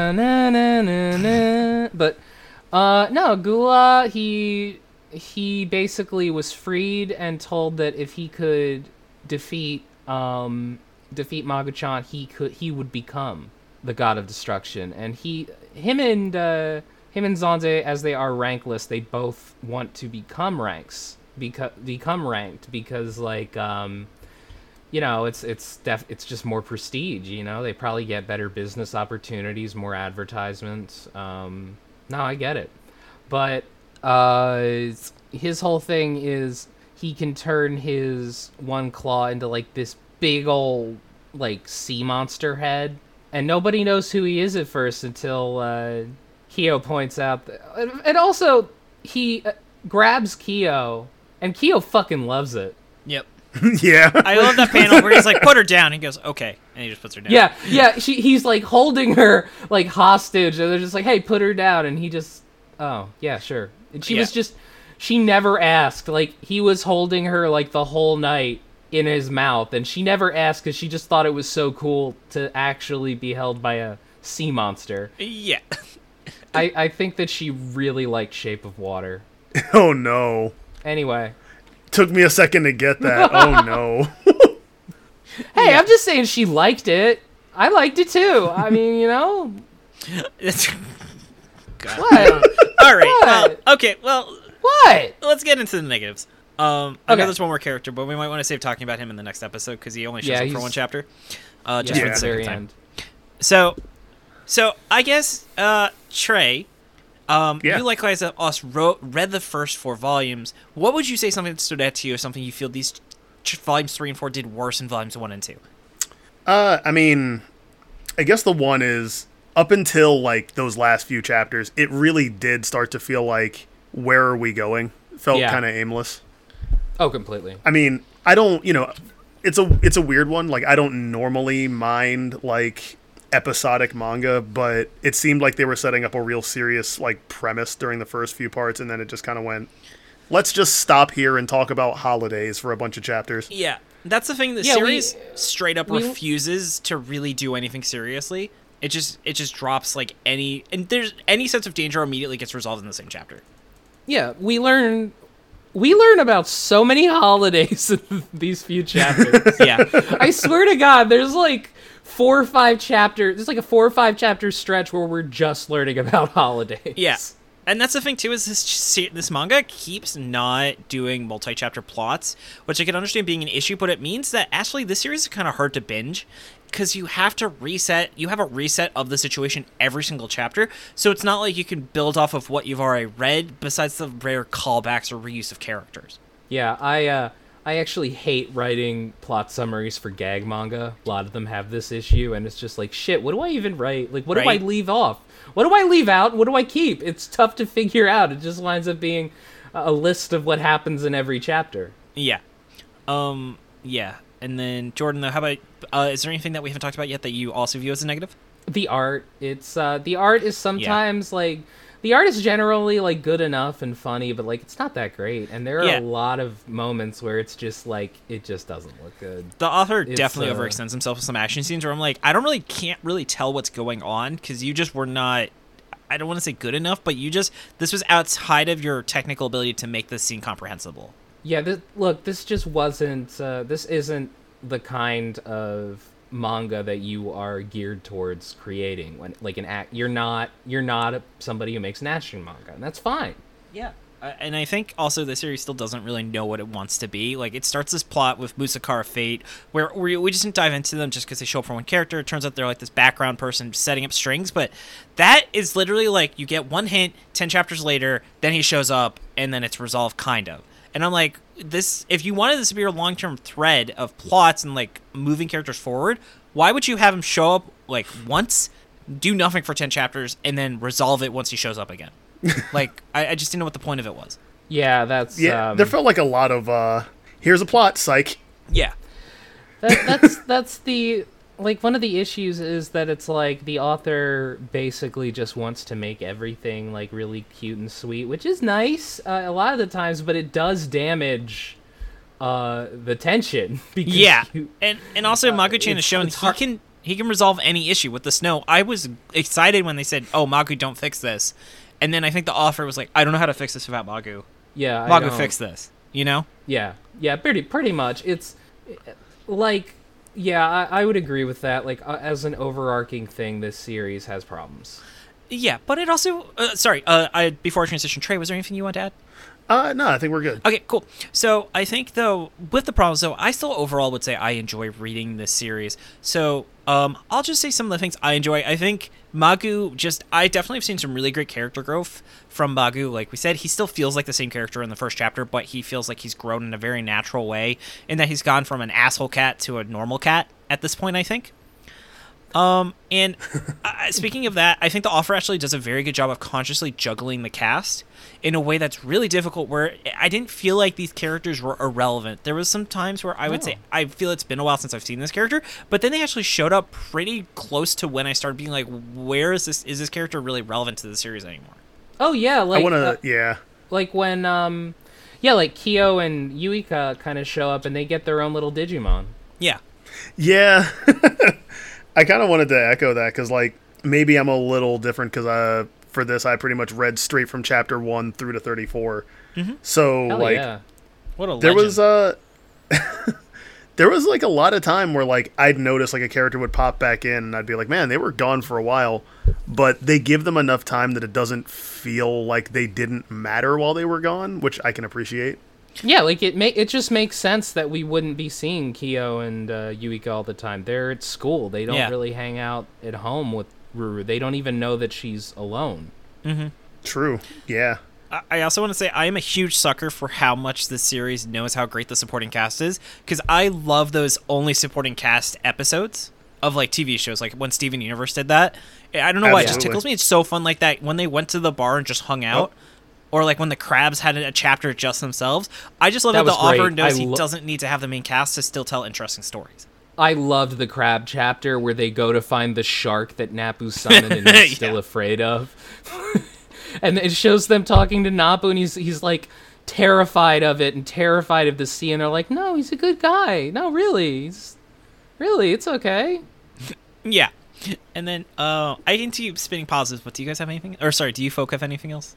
da-na-na-na-na. But uh, no, Gula, he he basically was freed and told that if he could defeat um defeat Mago-chan, he could he would become the god of destruction. And he him and uh, him and Zanze, as they are rankless, they both want to become ranks because become ranked because like um you know, it's it's def- it's just more prestige. You know, they probably get better business opportunities, more advertisements. Um, no, I get it, but uh, it's- his whole thing is he can turn his one claw into like this big old like sea monster head, and nobody knows who he is at first until uh, Kyo points out. That, and also he uh, grabs Kyo, and Kyo fucking loves it. Yep. Yeah. I love that panel where he's like, put her down. He goes, okay. And he just puts her down. Yeah, yeah. She, he's like holding her like hostage, and they're just like, "Hey, put her down." And he just, oh yeah, sure. And she Yeah. was just, she never asked. Like he was holding her like the whole night in his mouth, and she never asked because she just thought it was so cool to actually be held by a sea monster. Yeah. I I think that she really liked Shape of Water. Oh no. Anyway, Took me a second to get that. Oh no. hey, I'm just saying she liked it. I liked it too. I mean, you know, It's- God. what? All right. Well, What? okay. Well, What? let's get into the negatives. Um, I know Okay. there's one more character, but we might want to save talking about him in the next episode because he only shows Yeah, up for he's- one chapter. Uh, just Yeah, for at the the sake of very time. end. So, so I guess uh, Trey, um, Yeah. you likewise as us wrote read the first four volumes. What would you say something that stood out to you, or something you feel these ch- volumes three and four did worse in volumes one and two? Uh, I mean, I guess the one is up until like those last few chapters, it really did start to feel like, where are we going? Felt Yeah. kind of aimless. Oh, completely. I mean, I don't, you know, it's a it's a weird one. Like I don't normally mind like episodic manga, but it seemed like they were setting up a real serious like premise during the first few parts, and then it just kind of went, let's just stop here and talk about holidays for a bunch of chapters. Yeah, that's the thing. The Yeah, we- series straight up we- refuses to really do anything seriously. It just it just drops like any and there's any sense of danger immediately gets resolved in the same chapter. Yeah, we learn we learn about so many holidays in these few chapters. Yeah, I swear to God, there's like four or five chapters. There's like a four or five chapter stretch where we're just learning about holidays. yeah. And that's the thing too is this se- this manga keeps not doing multi-chapter plots, which I can understand being an issue, but it means that actually this series is kind of hard to binge because you have to reset. You have a reset of the situation every single chapter, so it's not like you can build off of what you've already read. Besides the rare callbacks or reuse of characters. Yeah, I uh I actually hate writing plot summaries for gag manga. A lot of them have this issue, and it's just like, shit, what do I even write? Like, what right? do I leave off? What do I leave out? What do I keep? It's tough to figure out. It just winds up being a list of what happens in every chapter. Yeah. Um, yeah. And then, Jordan, though, how about, uh, is there anything that we haven't talked about yet that you also view as a negative? The art. It's, uh, the art is sometimes, yeah. like, the art is generally, like, good enough and funny, but, like, it's not that great. And there are yeah. a lot of moments where it's just, like, it just doesn't look good. The author it's, definitely uh, overextends himself with some action scenes where I'm like, I don't really, can't really tell what's going on, because you just were not, I don't want to say good enough, but you just, this was outside of your technical ability to make this scene comprehensible. Yeah, this, look, this just wasn't, uh, this isn't the kind of manga that you are geared towards creating. When, like, an act, you're not, you're not a, somebody who makes an action manga, and that's fine. Yeah. Uh, and I think also the series still doesn't really know what it wants to be. Like, it starts this plot with Musakara Fate, where we, we just didn't dive into them just because they show up for one character. It turns out they're like this background person setting up strings, but that is literally like, you get one hint, ten chapters later, then he shows up, and then it's resolved, kind of. And I'm like, this, if you wanted this to be a long-term thread of plots and, like, moving characters forward, why would you have him show up, like, once, do nothing for ten chapters, and then resolve it once he shows up again? Like, I, I just didn't know what the point of it was. Yeah, that's... Yeah, um, there felt like a lot of, uh, here's a plot, psych. Yeah. That, that's, that's the... Like, one of the issues is that it's like the author basically just wants to make everything, like, really cute and sweet, which is nice uh, a lot of the times, but it does damage uh, the tension. Because yeah, you, and and also uh, Magu-chan has shown he hard. can he can resolve any issue with the snow. I was excited when they said, "Oh, Magu, don't fix this," and then I think the author was like, "I don't know how to fix this without Magu. Yeah, Magu, I don't. fix this." You know? Yeah, yeah, pretty pretty much. It's like. Yeah, I, I would agree with that. Like, uh, as an overarching thing, this series has problems. Yeah, but it also... Uh, sorry, uh, I, before I transition, Trey, was there anything you want to add? Uh, no, I think we're good. Okay, cool. So I think, though, with the problems, though, I still overall would say I enjoy reading this series. So um, I'll just say some of the things I enjoy. I think Magu just... I definitely have seen some really great character growth from Magu. Like we said, he still feels like the same character in the first chapter, but he feels like he's grown in a very natural way, in that he's gone from an asshole cat to a normal cat at this point, I think. Um, and uh, speaking of that, I think the author actually does a very good job of consciously juggling the cast in a way that's really difficult, where I didn't feel like these characters were irrelevant. There was some times where I would No. say, I feel it's been a while since I've seen this character, but then they actually showed up pretty close to when I started being like, where is this, is this character really relevant to the series anymore? Oh, yeah, like... I want to, uh, yeah. Like when, um... Yeah, like Kyo and Yuika kind of show up and they get their own little Digimon. Yeah. Yeah. I kind of wanted to echo that, because, like, maybe I'm a little different, because uh, for this, I pretty much read straight from chapter one through to thirty-four. Mm-hmm. So, Hell like, yeah. What a legend. there was, uh... there was, like, a lot of time where, like, I'd notice, like, a character would pop back in, and I'd be like, man, they were gone for a while. But they give them enough time that it doesn't feel like they didn't matter while they were gone, which I can appreciate. Yeah, like, it ma- it just makes sense that we wouldn't be seeing Kyo and uh, Yuika all the time. They're at school. They don't Yeah. really hang out at home with Ruru. They don't even know that she's alone. Mm-hmm. True. Yeah. I- I also want to say I am a huge sucker for how much this series knows how great the supporting cast is, because I love those only supporting cast episodes of, like, T V shows, like when Steven Universe did that. I don't know why, it just Absolutely. tickles me. It's so fun, like that when they went to the bar and just hung out, or like when the crabs had a chapter just themselves. I just love that, That the was author great. knows I he lo- doesn't need to have the main cast to still tell interesting stories. I loved the crab chapter where they go to find the shark that Napu-Sananen is Yeah. still afraid of. And it shows them talking to Napu, and he's he's like terrified of it and terrified of the sea, and they're like, no, he's a good guy. No, really. He's, really, it's okay. Yeah. And then uh, I can keep spinning pauses, but do you guys have anything? Or sorry, do you folk have anything else?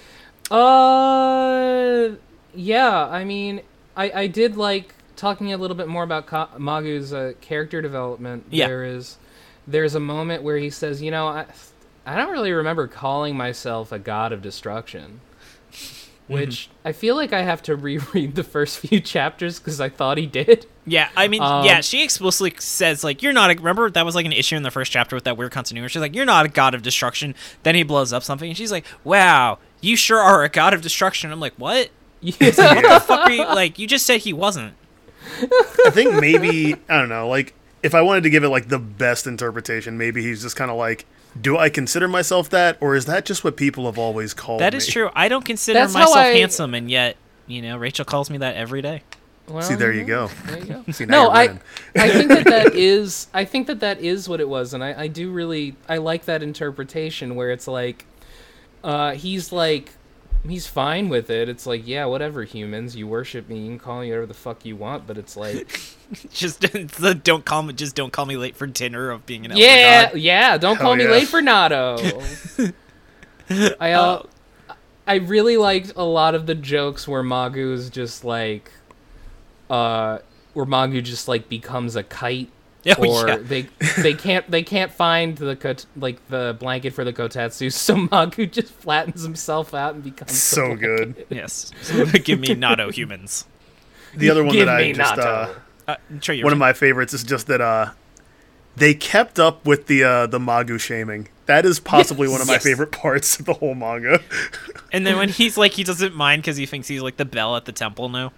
Uh, yeah, I mean, I, I did like talking a little bit more about Ka- Magu's uh, character development. Yeah. There is, there's a moment where he says, you know, I, I don't really remember calling myself a god of destruction. Which I feel like I have to reread the first few chapters because I thought he did. Yeah, I mean, Um, yeah, she explicitly says, like, you're not a... Remember, that was, like, an issue in the first chapter with that weird continuity. She's like, you're not a god of destruction. Then he blows up something, and she's like, wow, you sure are a god of destruction. I'm like, what? Yeah. What the fuck are you, like, you just said he wasn't. I think maybe, I don't know, like, if I wanted to give it, like, the best interpretation, maybe he's just kind of like, do I consider myself that, or is that just what people have always called That me? is true. I don't consider That's how myself I- handsome, and yet, you know, Rachel calls me that every day. Well, See, there you go. There you go. See, now No, you're I, winning. I think that that is, I think that that is what it was, and I, I do really, I like that interpretation where it's like, uh, he's like, he's fine with it. It's like, yeah, whatever, humans, you worship me, you can call me whatever the fuck you want, but it's like, Just don't call me. Just don't call me late for dinner of being an elder yeah, god. yeah, don't Hell call me yeah. late for Natto. I, uh, I really liked a lot of the jokes where Magu's just like, uh, where Magu just like becomes a kite. Oh, or yeah. they they can't they can't find the kot- like the blanket for the kotetsu, so Magu just flattens himself out and becomes the So blanket. good. Yes. So give me Natto humans. The other one Give that I me just, Natto. uh, Uh, Trey, your one of turn. my favorites is just that, uh, they kept up with the, uh, the Magu shaming. That is possibly Yes. one of my Yes. favorite parts of the whole manga. And then when he's like, he doesn't mind because he thinks he's like the bell at the temple now.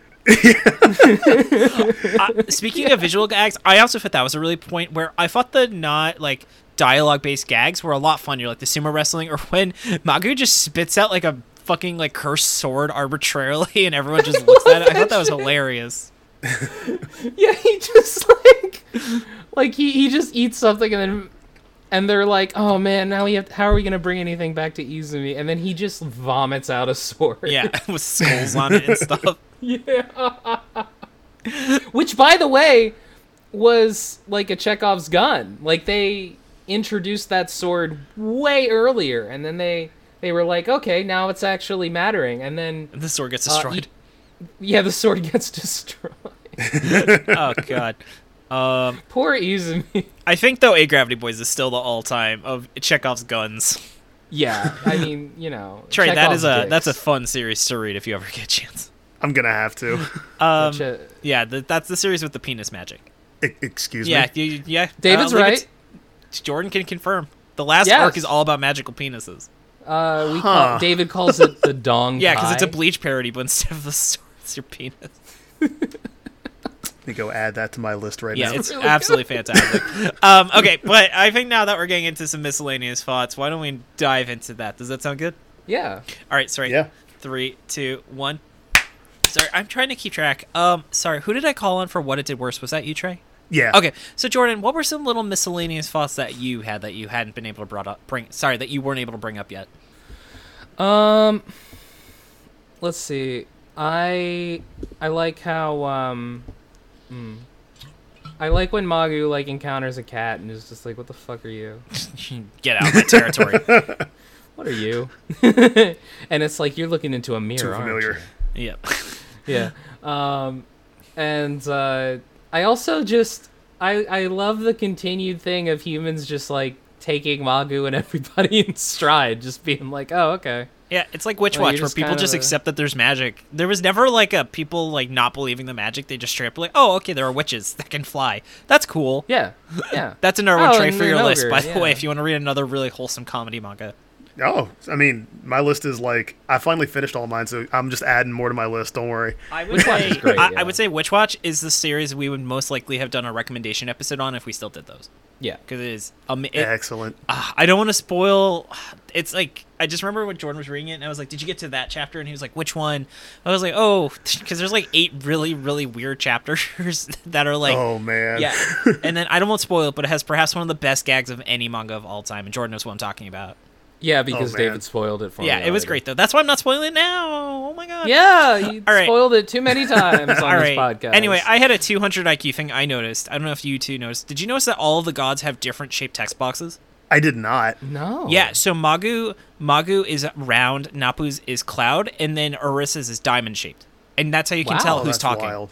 uh, speaking of visual gags, I also thought that was a really point where I thought the not like dialogue based gags were a lot funnier, like the sumo wrestling, or when Magu just spits out like a fucking like cursed sword arbitrarily and everyone just looks at it. I thought that was hilarious. Yeah, he just like like he, he just eats something and then and they're like, oh man, now we have how are we gonna bring anything back to Izumi? And then he just vomits out a sword. Yeah, with skulls on it and stuff. Yeah. Which, by the way, was like a Chekhov's gun. Like they introduced that sword way earlier, and then they they were like, okay, now it's actually mattering. And then And the sword gets uh, destroyed. y- yeah, the sword gets destroyed. Oh god. Um, Poor Izumi. I think though, A Gravity Boys is still the all-time of Chekhov's guns. Yeah, I mean, you know, Trey, that Chekhov's is a dicks. that's a fun series to read if you ever get a chance. I'm gonna have to. Um, Che- yeah, the, that's the series with the penis magic. E- excuse Yeah, me? you, yeah. David's uh, leave right. it to- Jordan can confirm. The last Yes. arc is all about magical penises. Uh, we Huh. call, David calls it the dong. Yeah, because it's a pie. Bleach parody, but instead of the sword, it's your penis. Let me go add that to my list right Yeah, now. it's really absolutely fantastic. Um, okay, but I think now that we're getting into some miscellaneous thoughts, why don't we dive into that? Does that sound good? Yeah. All right, sorry. Yeah. Three, two, one. Sorry, I'm trying to keep track. Um, sorry, who did I call on for what it did worse? Was that you, Trey? Yeah. Okay, so Jordan, what were some little miscellaneous thoughts that you had that you hadn't been able to brought up, bring? Sorry, that you weren't able to bring up yet. Um, let's see. I I like how um, hmm. I like when Magu like encounters a cat and is just like, "What the fuck are you? Get out of my territory. What are you?" And it's like you're looking into a mirror. Too aren't familiar. Yep. you? Yeah. Um, and uh, I also just I I love the continued thing of humans just like taking Magu and everybody in stride, just being like, "Oh, okay." Yeah, it's like Witch Well, Watch, you're where just people kinda- just accept that there's magic. There was never like a people like not believing the magic. They just straight up like, oh, okay, there are witches that can fly. That's cool. Yeah. Yeah. That's another one, Oh, Trey, and for your an list. ogre, By the yeah. way, if you want to read another really wholesome comedy manga. Oh, I mean, my list is like, I finally finished all mine, so I'm just adding more to my list. Don't worry. I would Witch Watch say, is great, I, yeah. I would say Witch Watch is the series we would most likely have done a recommendation episode on if we still did those. Yeah. Because it is, um, it, Excellent. uh, I don't want to spoil. It's like I just remember when Jordan was reading it, and I was like, "Did you get to that chapter?" And he was like, "Which one?" I was like, "Oh," because there's like eight really, really weird chapters that are like, oh, man. yeah. And then I don't want to spoil it, but it has perhaps one of the best gags of any manga of all time, and Jordan knows what I'm talking about. Yeah, because man. David spoiled it for me. Yeah, it was already. great though. That's why I'm not spoiling it now. Oh my god. Yeah, you All right. spoiled it too many times on All this right. podcast. Anyway, I had a two hundred I Q thing I noticed. I don't know if you two noticed. Did you notice that all of the gods have different shaped text boxes? I did not. no. Yeah, so Magu Magu is round, Napu's is cloud, and then Orissa's is diamond shaped. And that's how you can Wow. tell Oh, who's that's talking. wild.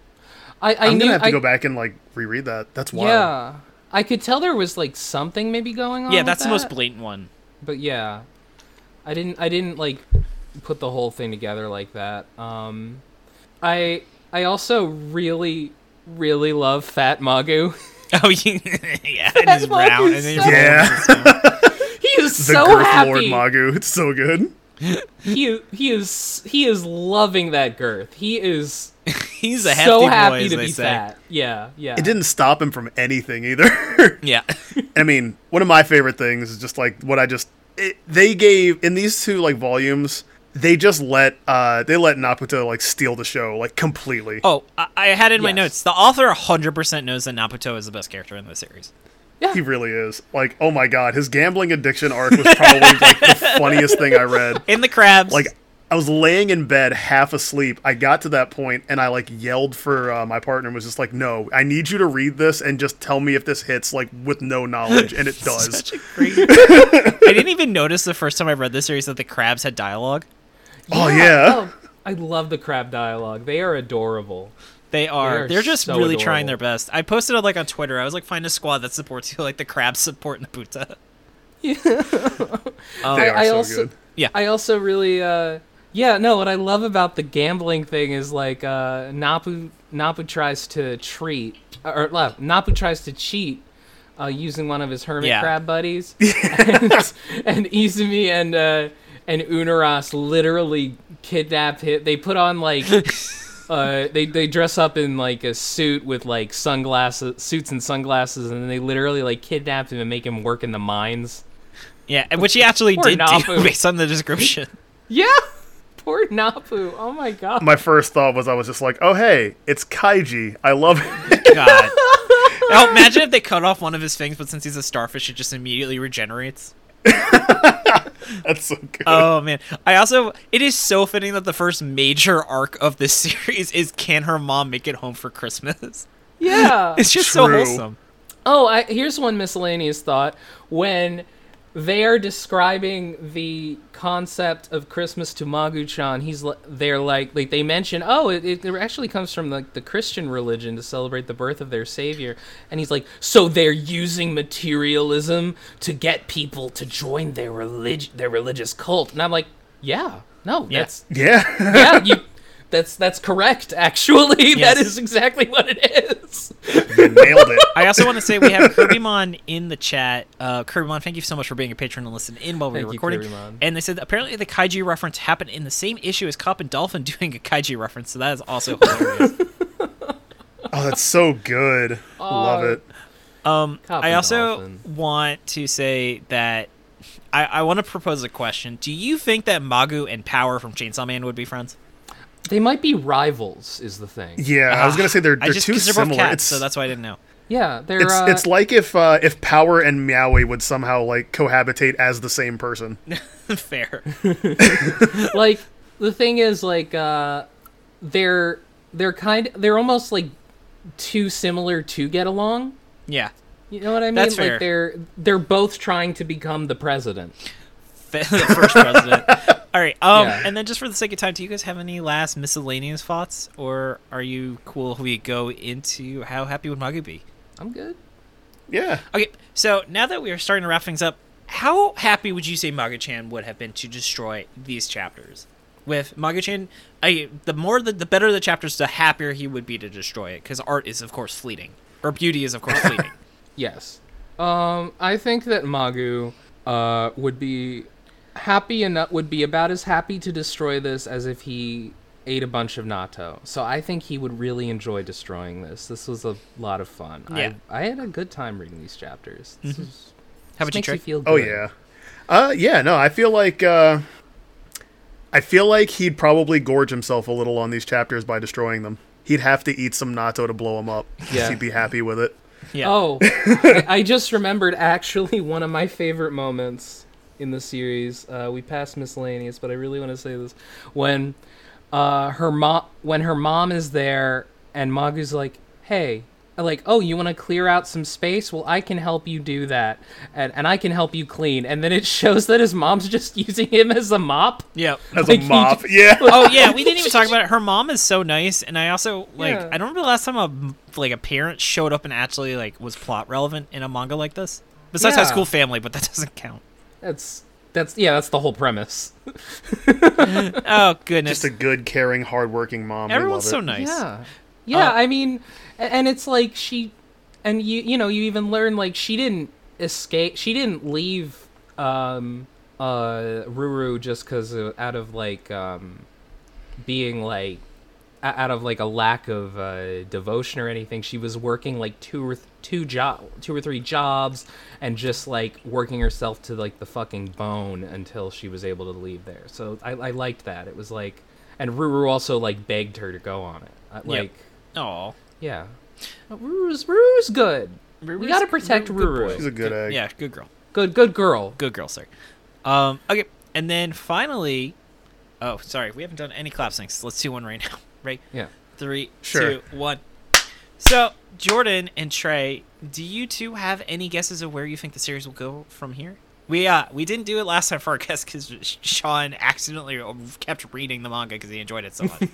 I, I I'm knew. gonna have to I, go back and like reread that. That's wild. Yeah, I could tell there was like something maybe going on. Yeah, with that's the most that, blatant one. But yeah, I didn't. I didn't like put the whole thing together like that. Um, I I also really really love Fat Magu. Oh, yeah, and his Magu's round. And then so- your Yeah. He is The so Girth happy. Lord Magu. It's so good. he he is he is loving that girth. He is He's a hefty so boy, happy as to they be say. fat. Yeah, yeah. It didn't stop him from anything either. Yeah. I mean, one of my favorite things is just like what I just it, they gave in these two like volumes. They just let uh they let Naputo like steal the show like completely. Oh, I, I had it in my Yes. notes. The author one hundred percent knows that Naputo is the best character in the series. Yeah. He really is. Like, oh my god, his gambling addiction arc was probably like the funniest thing I read. In the crabs. Like, I was laying in bed half asleep. I got to that point and I like yelled for uh, my partner and was just like, "No, I need you to read this and just tell me if this hits like with no knowledge," and it does. Such a great... I didn't even notice the first time I read this series that the crabs had dialogue. Oh yeah. Oh, I love the crab dialogue. They are adorable. They are. They are They're just so really adorable. trying their best. I posted it like on Twitter. I was like, find a squad that supports you, like the crabs support Naputa. They I, are I so also, good. Yeah. I also really, uh, yeah, no. What I love about the gambling thing is like uh, Napu Napu tries to treat, or uh, Napu tries to cheat uh, using one of his hermit Yeah. crab buddies, and, and Izumi and uh, and Unaras literally kidnap him. They put on like. Uh, they they dress up in like a suit with like sunglasses, suits and sunglasses, and then they literally like kidnap him and make him work in the mines. Yeah, and which he actually Poor did do Napu. based on the description. Yeah, poor Napu. Oh my god. My first thought was I was just like, "Oh hey, it's Kaiji. I love it." God. Now, imagine if they cut off one of his things, but since he's a starfish, it just immediately regenerates. That's so good. Oh man! I also it is so fitting that the first major arc of this series is can her mom make it home for Christmas? Yeah. It's just so True. wholesome. Oh, I, here's one miscellaneous thought. When they are describing the concept of Christmas to Magu-chan, he's li- they're like like they mention, oh, it, it actually comes from like the Christian religion to celebrate the birth of their savior, and he's like, so they're using materialism to get people to join their relig- their religious cult, and I'm like, yeah, no, Yeah. that's Yeah. yeah, you. That's that's correct. Actually, Yes. that is exactly what it is. You nailed it. I also want to say we have Kirbymon in the chat. Uh, Kirbymon, thank you so much for being a patron and listening in while we Thank were you, recording. Kirbymon. And they said apparently the Kaiji reference happened in the same issue as Cop and Dolphin doing a Kaiji reference, so that is also hilarious. Oh, that's so good. Love it. Um, Cop I and also Dolphin. want to say that I, I want to propose a question. Do you think that Magu and Power from Chainsaw Man would be friends? They might be rivals, is the thing. Yeah, I was gonna say they're I they're just too 'cause they're both similar. cats, it's so that's why I didn't know. Yeah, they're. it's uh, it's like if uh, if Power and Meowie would somehow like cohabitate as the same person. Fair. like the thing is like uh, they're they're kind they're almost like too similar to get along. Yeah. You know what I mean? That's like fair. they're they're both trying to become the president. the first president. All right. Um, Yeah. and then just for the sake of time, do you guys have any last miscellaneous thoughts, or are you cool if we go into how happy would Magu be? I'm good. Yeah. Okay. So now that we are starting to wrap things up, how happy would you say Magu-chan would have been to destroy these chapters? With Magu-chan, I the more the, the better the chapters, the happier he would be to destroy it, because art is of course fleeting, or beauty is of course fleeting. Yes. Um, I think that Magu uh, would be happy enough, would be about as happy to destroy this as if he ate a bunch of natto. So I think he would really enjoy destroying this. This was a lot of fun. Yeah. I, I had a good time reading these chapters. This Mhm. is, How this about you, makes Trey? you feel good. Oh yeah. Uh yeah, no, I feel like uh I feel like he'd probably gorge himself a little on these chapters by destroying them. He'd have to eat some natto to blow him up. 'cause Yeah. He'd be happy with it. Yeah. Oh, I, I just remembered actually one of my favorite moments in the series. Uh, we passed miscellaneous, but I really want to say this. When uh, her mom, when her mom is there, and Magu's like, "Hey, like, oh, you want to clear out some space? Well, I can help you do that, and and I can help you clean." And then it shows that his mom's just using him as a mop. Yeah. As Like, a he mop. just- Yeah. Oh yeah, we didn't even talk about it. Her mom is so nice, and I also like. Yeah. I don't remember the last time a like a parent showed up and actually like was plot relevant in a manga like this. Besides High Yeah. School Family, but that doesn't count. That's that's yeah, that's the whole premise. Oh goodness, Just a good, caring, hardworking mom. We everyone's love so it. nice. Yeah. Yeah, Uh, I mean, a- and it's like she, and you, you know, you even learn like she didn't escape, she didn't leave, um, uh, Ruru just because out of like um, being like o- out of like a lack of uh, devotion or anything, she was working like two or th- two job two or three jobs and just like working herself to like the fucking bone until she was able to leave there. So I, I liked that. It was like, and Ruru also like begged her to go on it. I- Like, Oh, yeah, Ruru's Ruru's good. We Ruru's- gotta protect Ruru, good Ruru. boy. She's a good egg. Yeah, good girl. Good, good girl. Good girl, sir. Um, okay, and then finally, oh, sorry, we haven't done any clap syncs. Let's do one right now. Right? Yeah. Three, Sure. two, one. So, Jordan and Trey, do you two have any guesses of where you think the series will go from here? We uh we didn't do it last time for our guest because Sean accidentally kept reading the manga because he enjoyed it so much.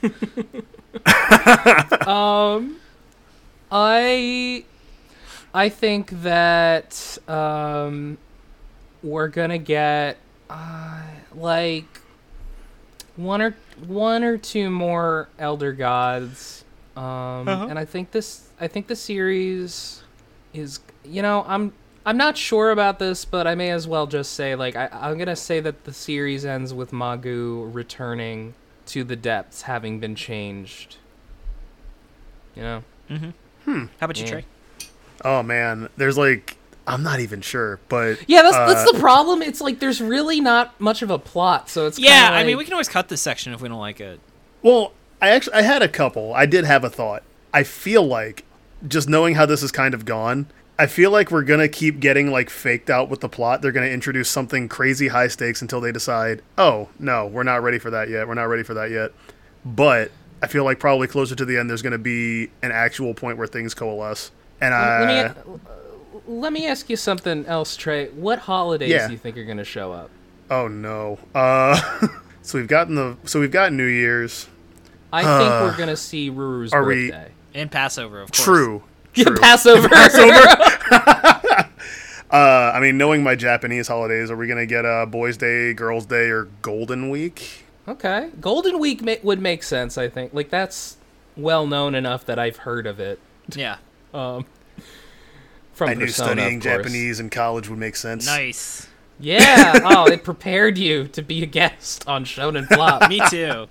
Um, I, I think that um, we're gonna get uh, like one or one or two more Elder Gods, um, Uh-huh. and I think this. I think the series is. You know, I'm. I'm not sure about this, but I may as well just say, like, I, I'm gonna say that the series ends with Magu returning to the depths, having been changed. You know. mm-hmm. Hmm. How about you, Yeah. Trey? Oh man, there's like I'm not even sure, but Yeah, that's uh, that's the problem. It's like there's really not much of a plot, so it's Yeah, kinda I mean, like- we can always cut this section if we don't like it. Well, I actually I had a couple. I did have a thought. I feel like just knowing how this is kind of gone, I feel like we're gonna keep getting like faked out with the plot. They're gonna introduce something crazy high stakes until they decide, oh no, we're not ready for that yet. We're not ready for that yet. But I feel like probably closer to the end, there's gonna be an actual point where things coalesce. And I, Let me, let me ask you something else, Trey. What holidays Yeah. do you think are going to show up? oh no. Uh, so we've gotten the so we've got New Year's. I Uh, think we're going to see Ruru's are we- birthday. And Passover, of course. True. Yeah, True. Passover. Uh, I mean, knowing my Japanese holidays, are we gonna get uh, Boys' Day, Girls' Day, or Golden Week? Okay. Golden Week ma- would make sense, I think. Like, that's well known enough that I've heard of it. Yeah. Um, from I knew Persona, studying of course. Japanese in college would make sense. Nice. Yeah. Oh, it prepared you to be a guest on Shonen Flop. Me too.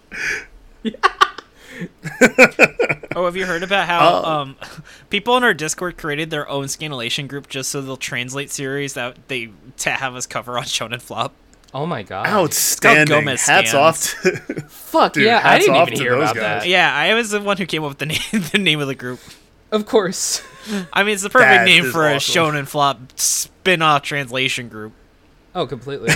Oh, have you heard about how Oh. um, people in our Discord created their own scanlation group just so they'll translate series that they to have us cover on Shonen Flop? Oh my god. Outstanding. Gomez Hats scans. off to Fuck Dude, yeah, I hats didn't off even to hear those about guys. that. Yeah, I was the one who came up with the name the name of the group. Of course. I mean, it's the perfect That name is for a awesome. Shonen Flop spin-off translation group. Oh, completely.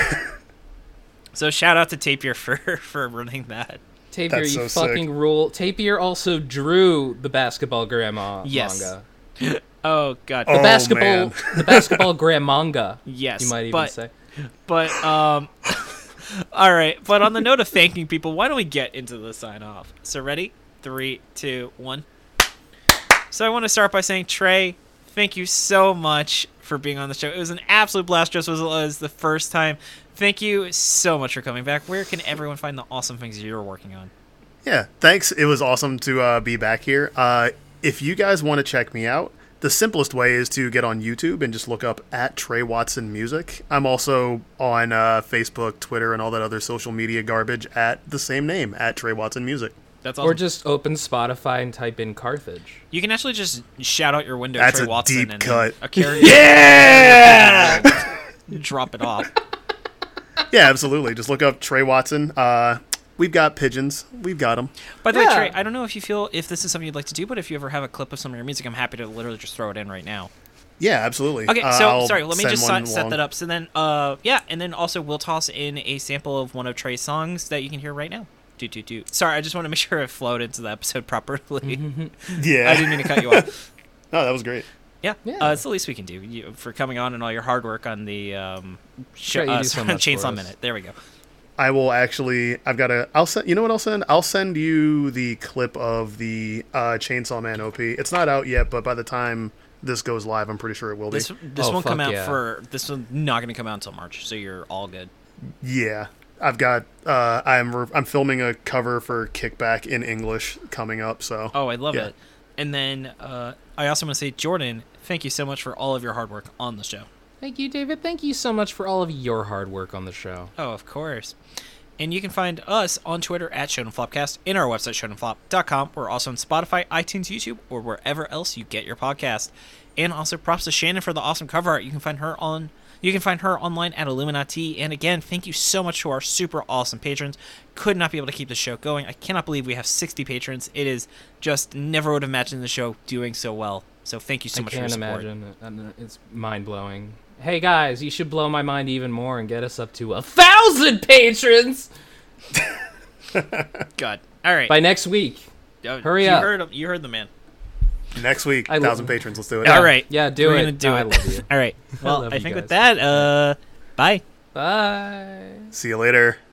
So shout out to Tapir for for running that. Tapir, That's you so sick. fucking rule. Tapir also drew the Basketball Grandma Yes. manga. Oh god. The Oh, basketball, man. the Basketball Gram manga. Yes, You might even but say. but um all right, but on the note of thanking people, why don't we get into the sign off? So ready? Three, two, one. So I want to start by saying, Trey, thank you so much for being on the show. It was an absolute blast, just as it was the first time. Thank you so much for coming back. Where can everyone find the awesome things you're working on? Yeah, thanks. It was awesome to uh, be back here. Uh, if you guys want to check me out, the simplest way is to get on YouTube and just look up at Trey Watson Music. I'm also on uh, Facebook, Twitter, and all that other social media garbage at the same name, at Trey Watson Music. That's awesome. Or just open Spotify and type in Carthage. You can actually just shout out your window, That's Trey a Watson, deep and cut. a character. Yeah! Drop it off. Yeah, absolutely. Just look up Trey Watson. Uh, we've got pigeons. We've got them. By the way, Yeah. Trey, I don't know if you feel if this is something you'd like to do, but if you ever have a clip of some of your music, I'm happy to literally just throw it in right now. Yeah, absolutely. Okay, Uh, so I'll sorry, let me send just one si- set along. that up. So then, uh, yeah, and then also we'll toss in a sample of one of Trey's songs that you can hear right now. Do do do. Sorry, I just want to make sure it flowed into the episode properly. Yeah. I didn't mean to cut you off. No, that was great. Yeah, Yeah. Uh, it's the least we can do you, for coming on and all your hard work on the um, show, Trey, you uh, do so sorry, much for Chainsaw us. Minute. There we go. I will actually. I've got a. I'll send. You know what I'll send? I'll send you the clip of the uh, Chainsaw Man O P. It's not out yet, but by the time this goes live, I'm pretty sure it will be. This this Oh, won't come fuck out yeah. for this one's not going to come out until March, so you're all good. Yeah, I've got. Uh, I'm. Re- I'm filming a cover for Kickback in English coming up. So. Oh, I love Yeah. it. And then uh, I also want to say, Jordan, thank you so much for all of your hard work on the show. Thank you, David. Thank you so much for all of your hard work on the show. Oh, of course. And you can find us on Twitter at ShonenFlopcast, in our website, shonen flop dot com. We're also on Spotify, iTunes, YouTube, or wherever else you get your podcast. And also props to Shannon for the awesome cover art. You can find her on you can find her online at Illuminati. And again, thank you so much to our super awesome patrons. Could not be able to keep the show going. I cannot believe we have sixty patrons. It is just never would have imagined the show doing so well. So thank you so I much for your can't support. imagine. It's mind-blowing. Hey, guys, you should blow my mind even more and get us up to a thousand patrons God. All right. by next week. Uh, Hurry you up. Heard him, you heard the man. Next week, I thousand love- patrons. Let's do it. All right. Yeah, do We're it. gonna do No, it. I love you. All right. Well, love I, you think with guys. that, uh, bye. Bye. See you later.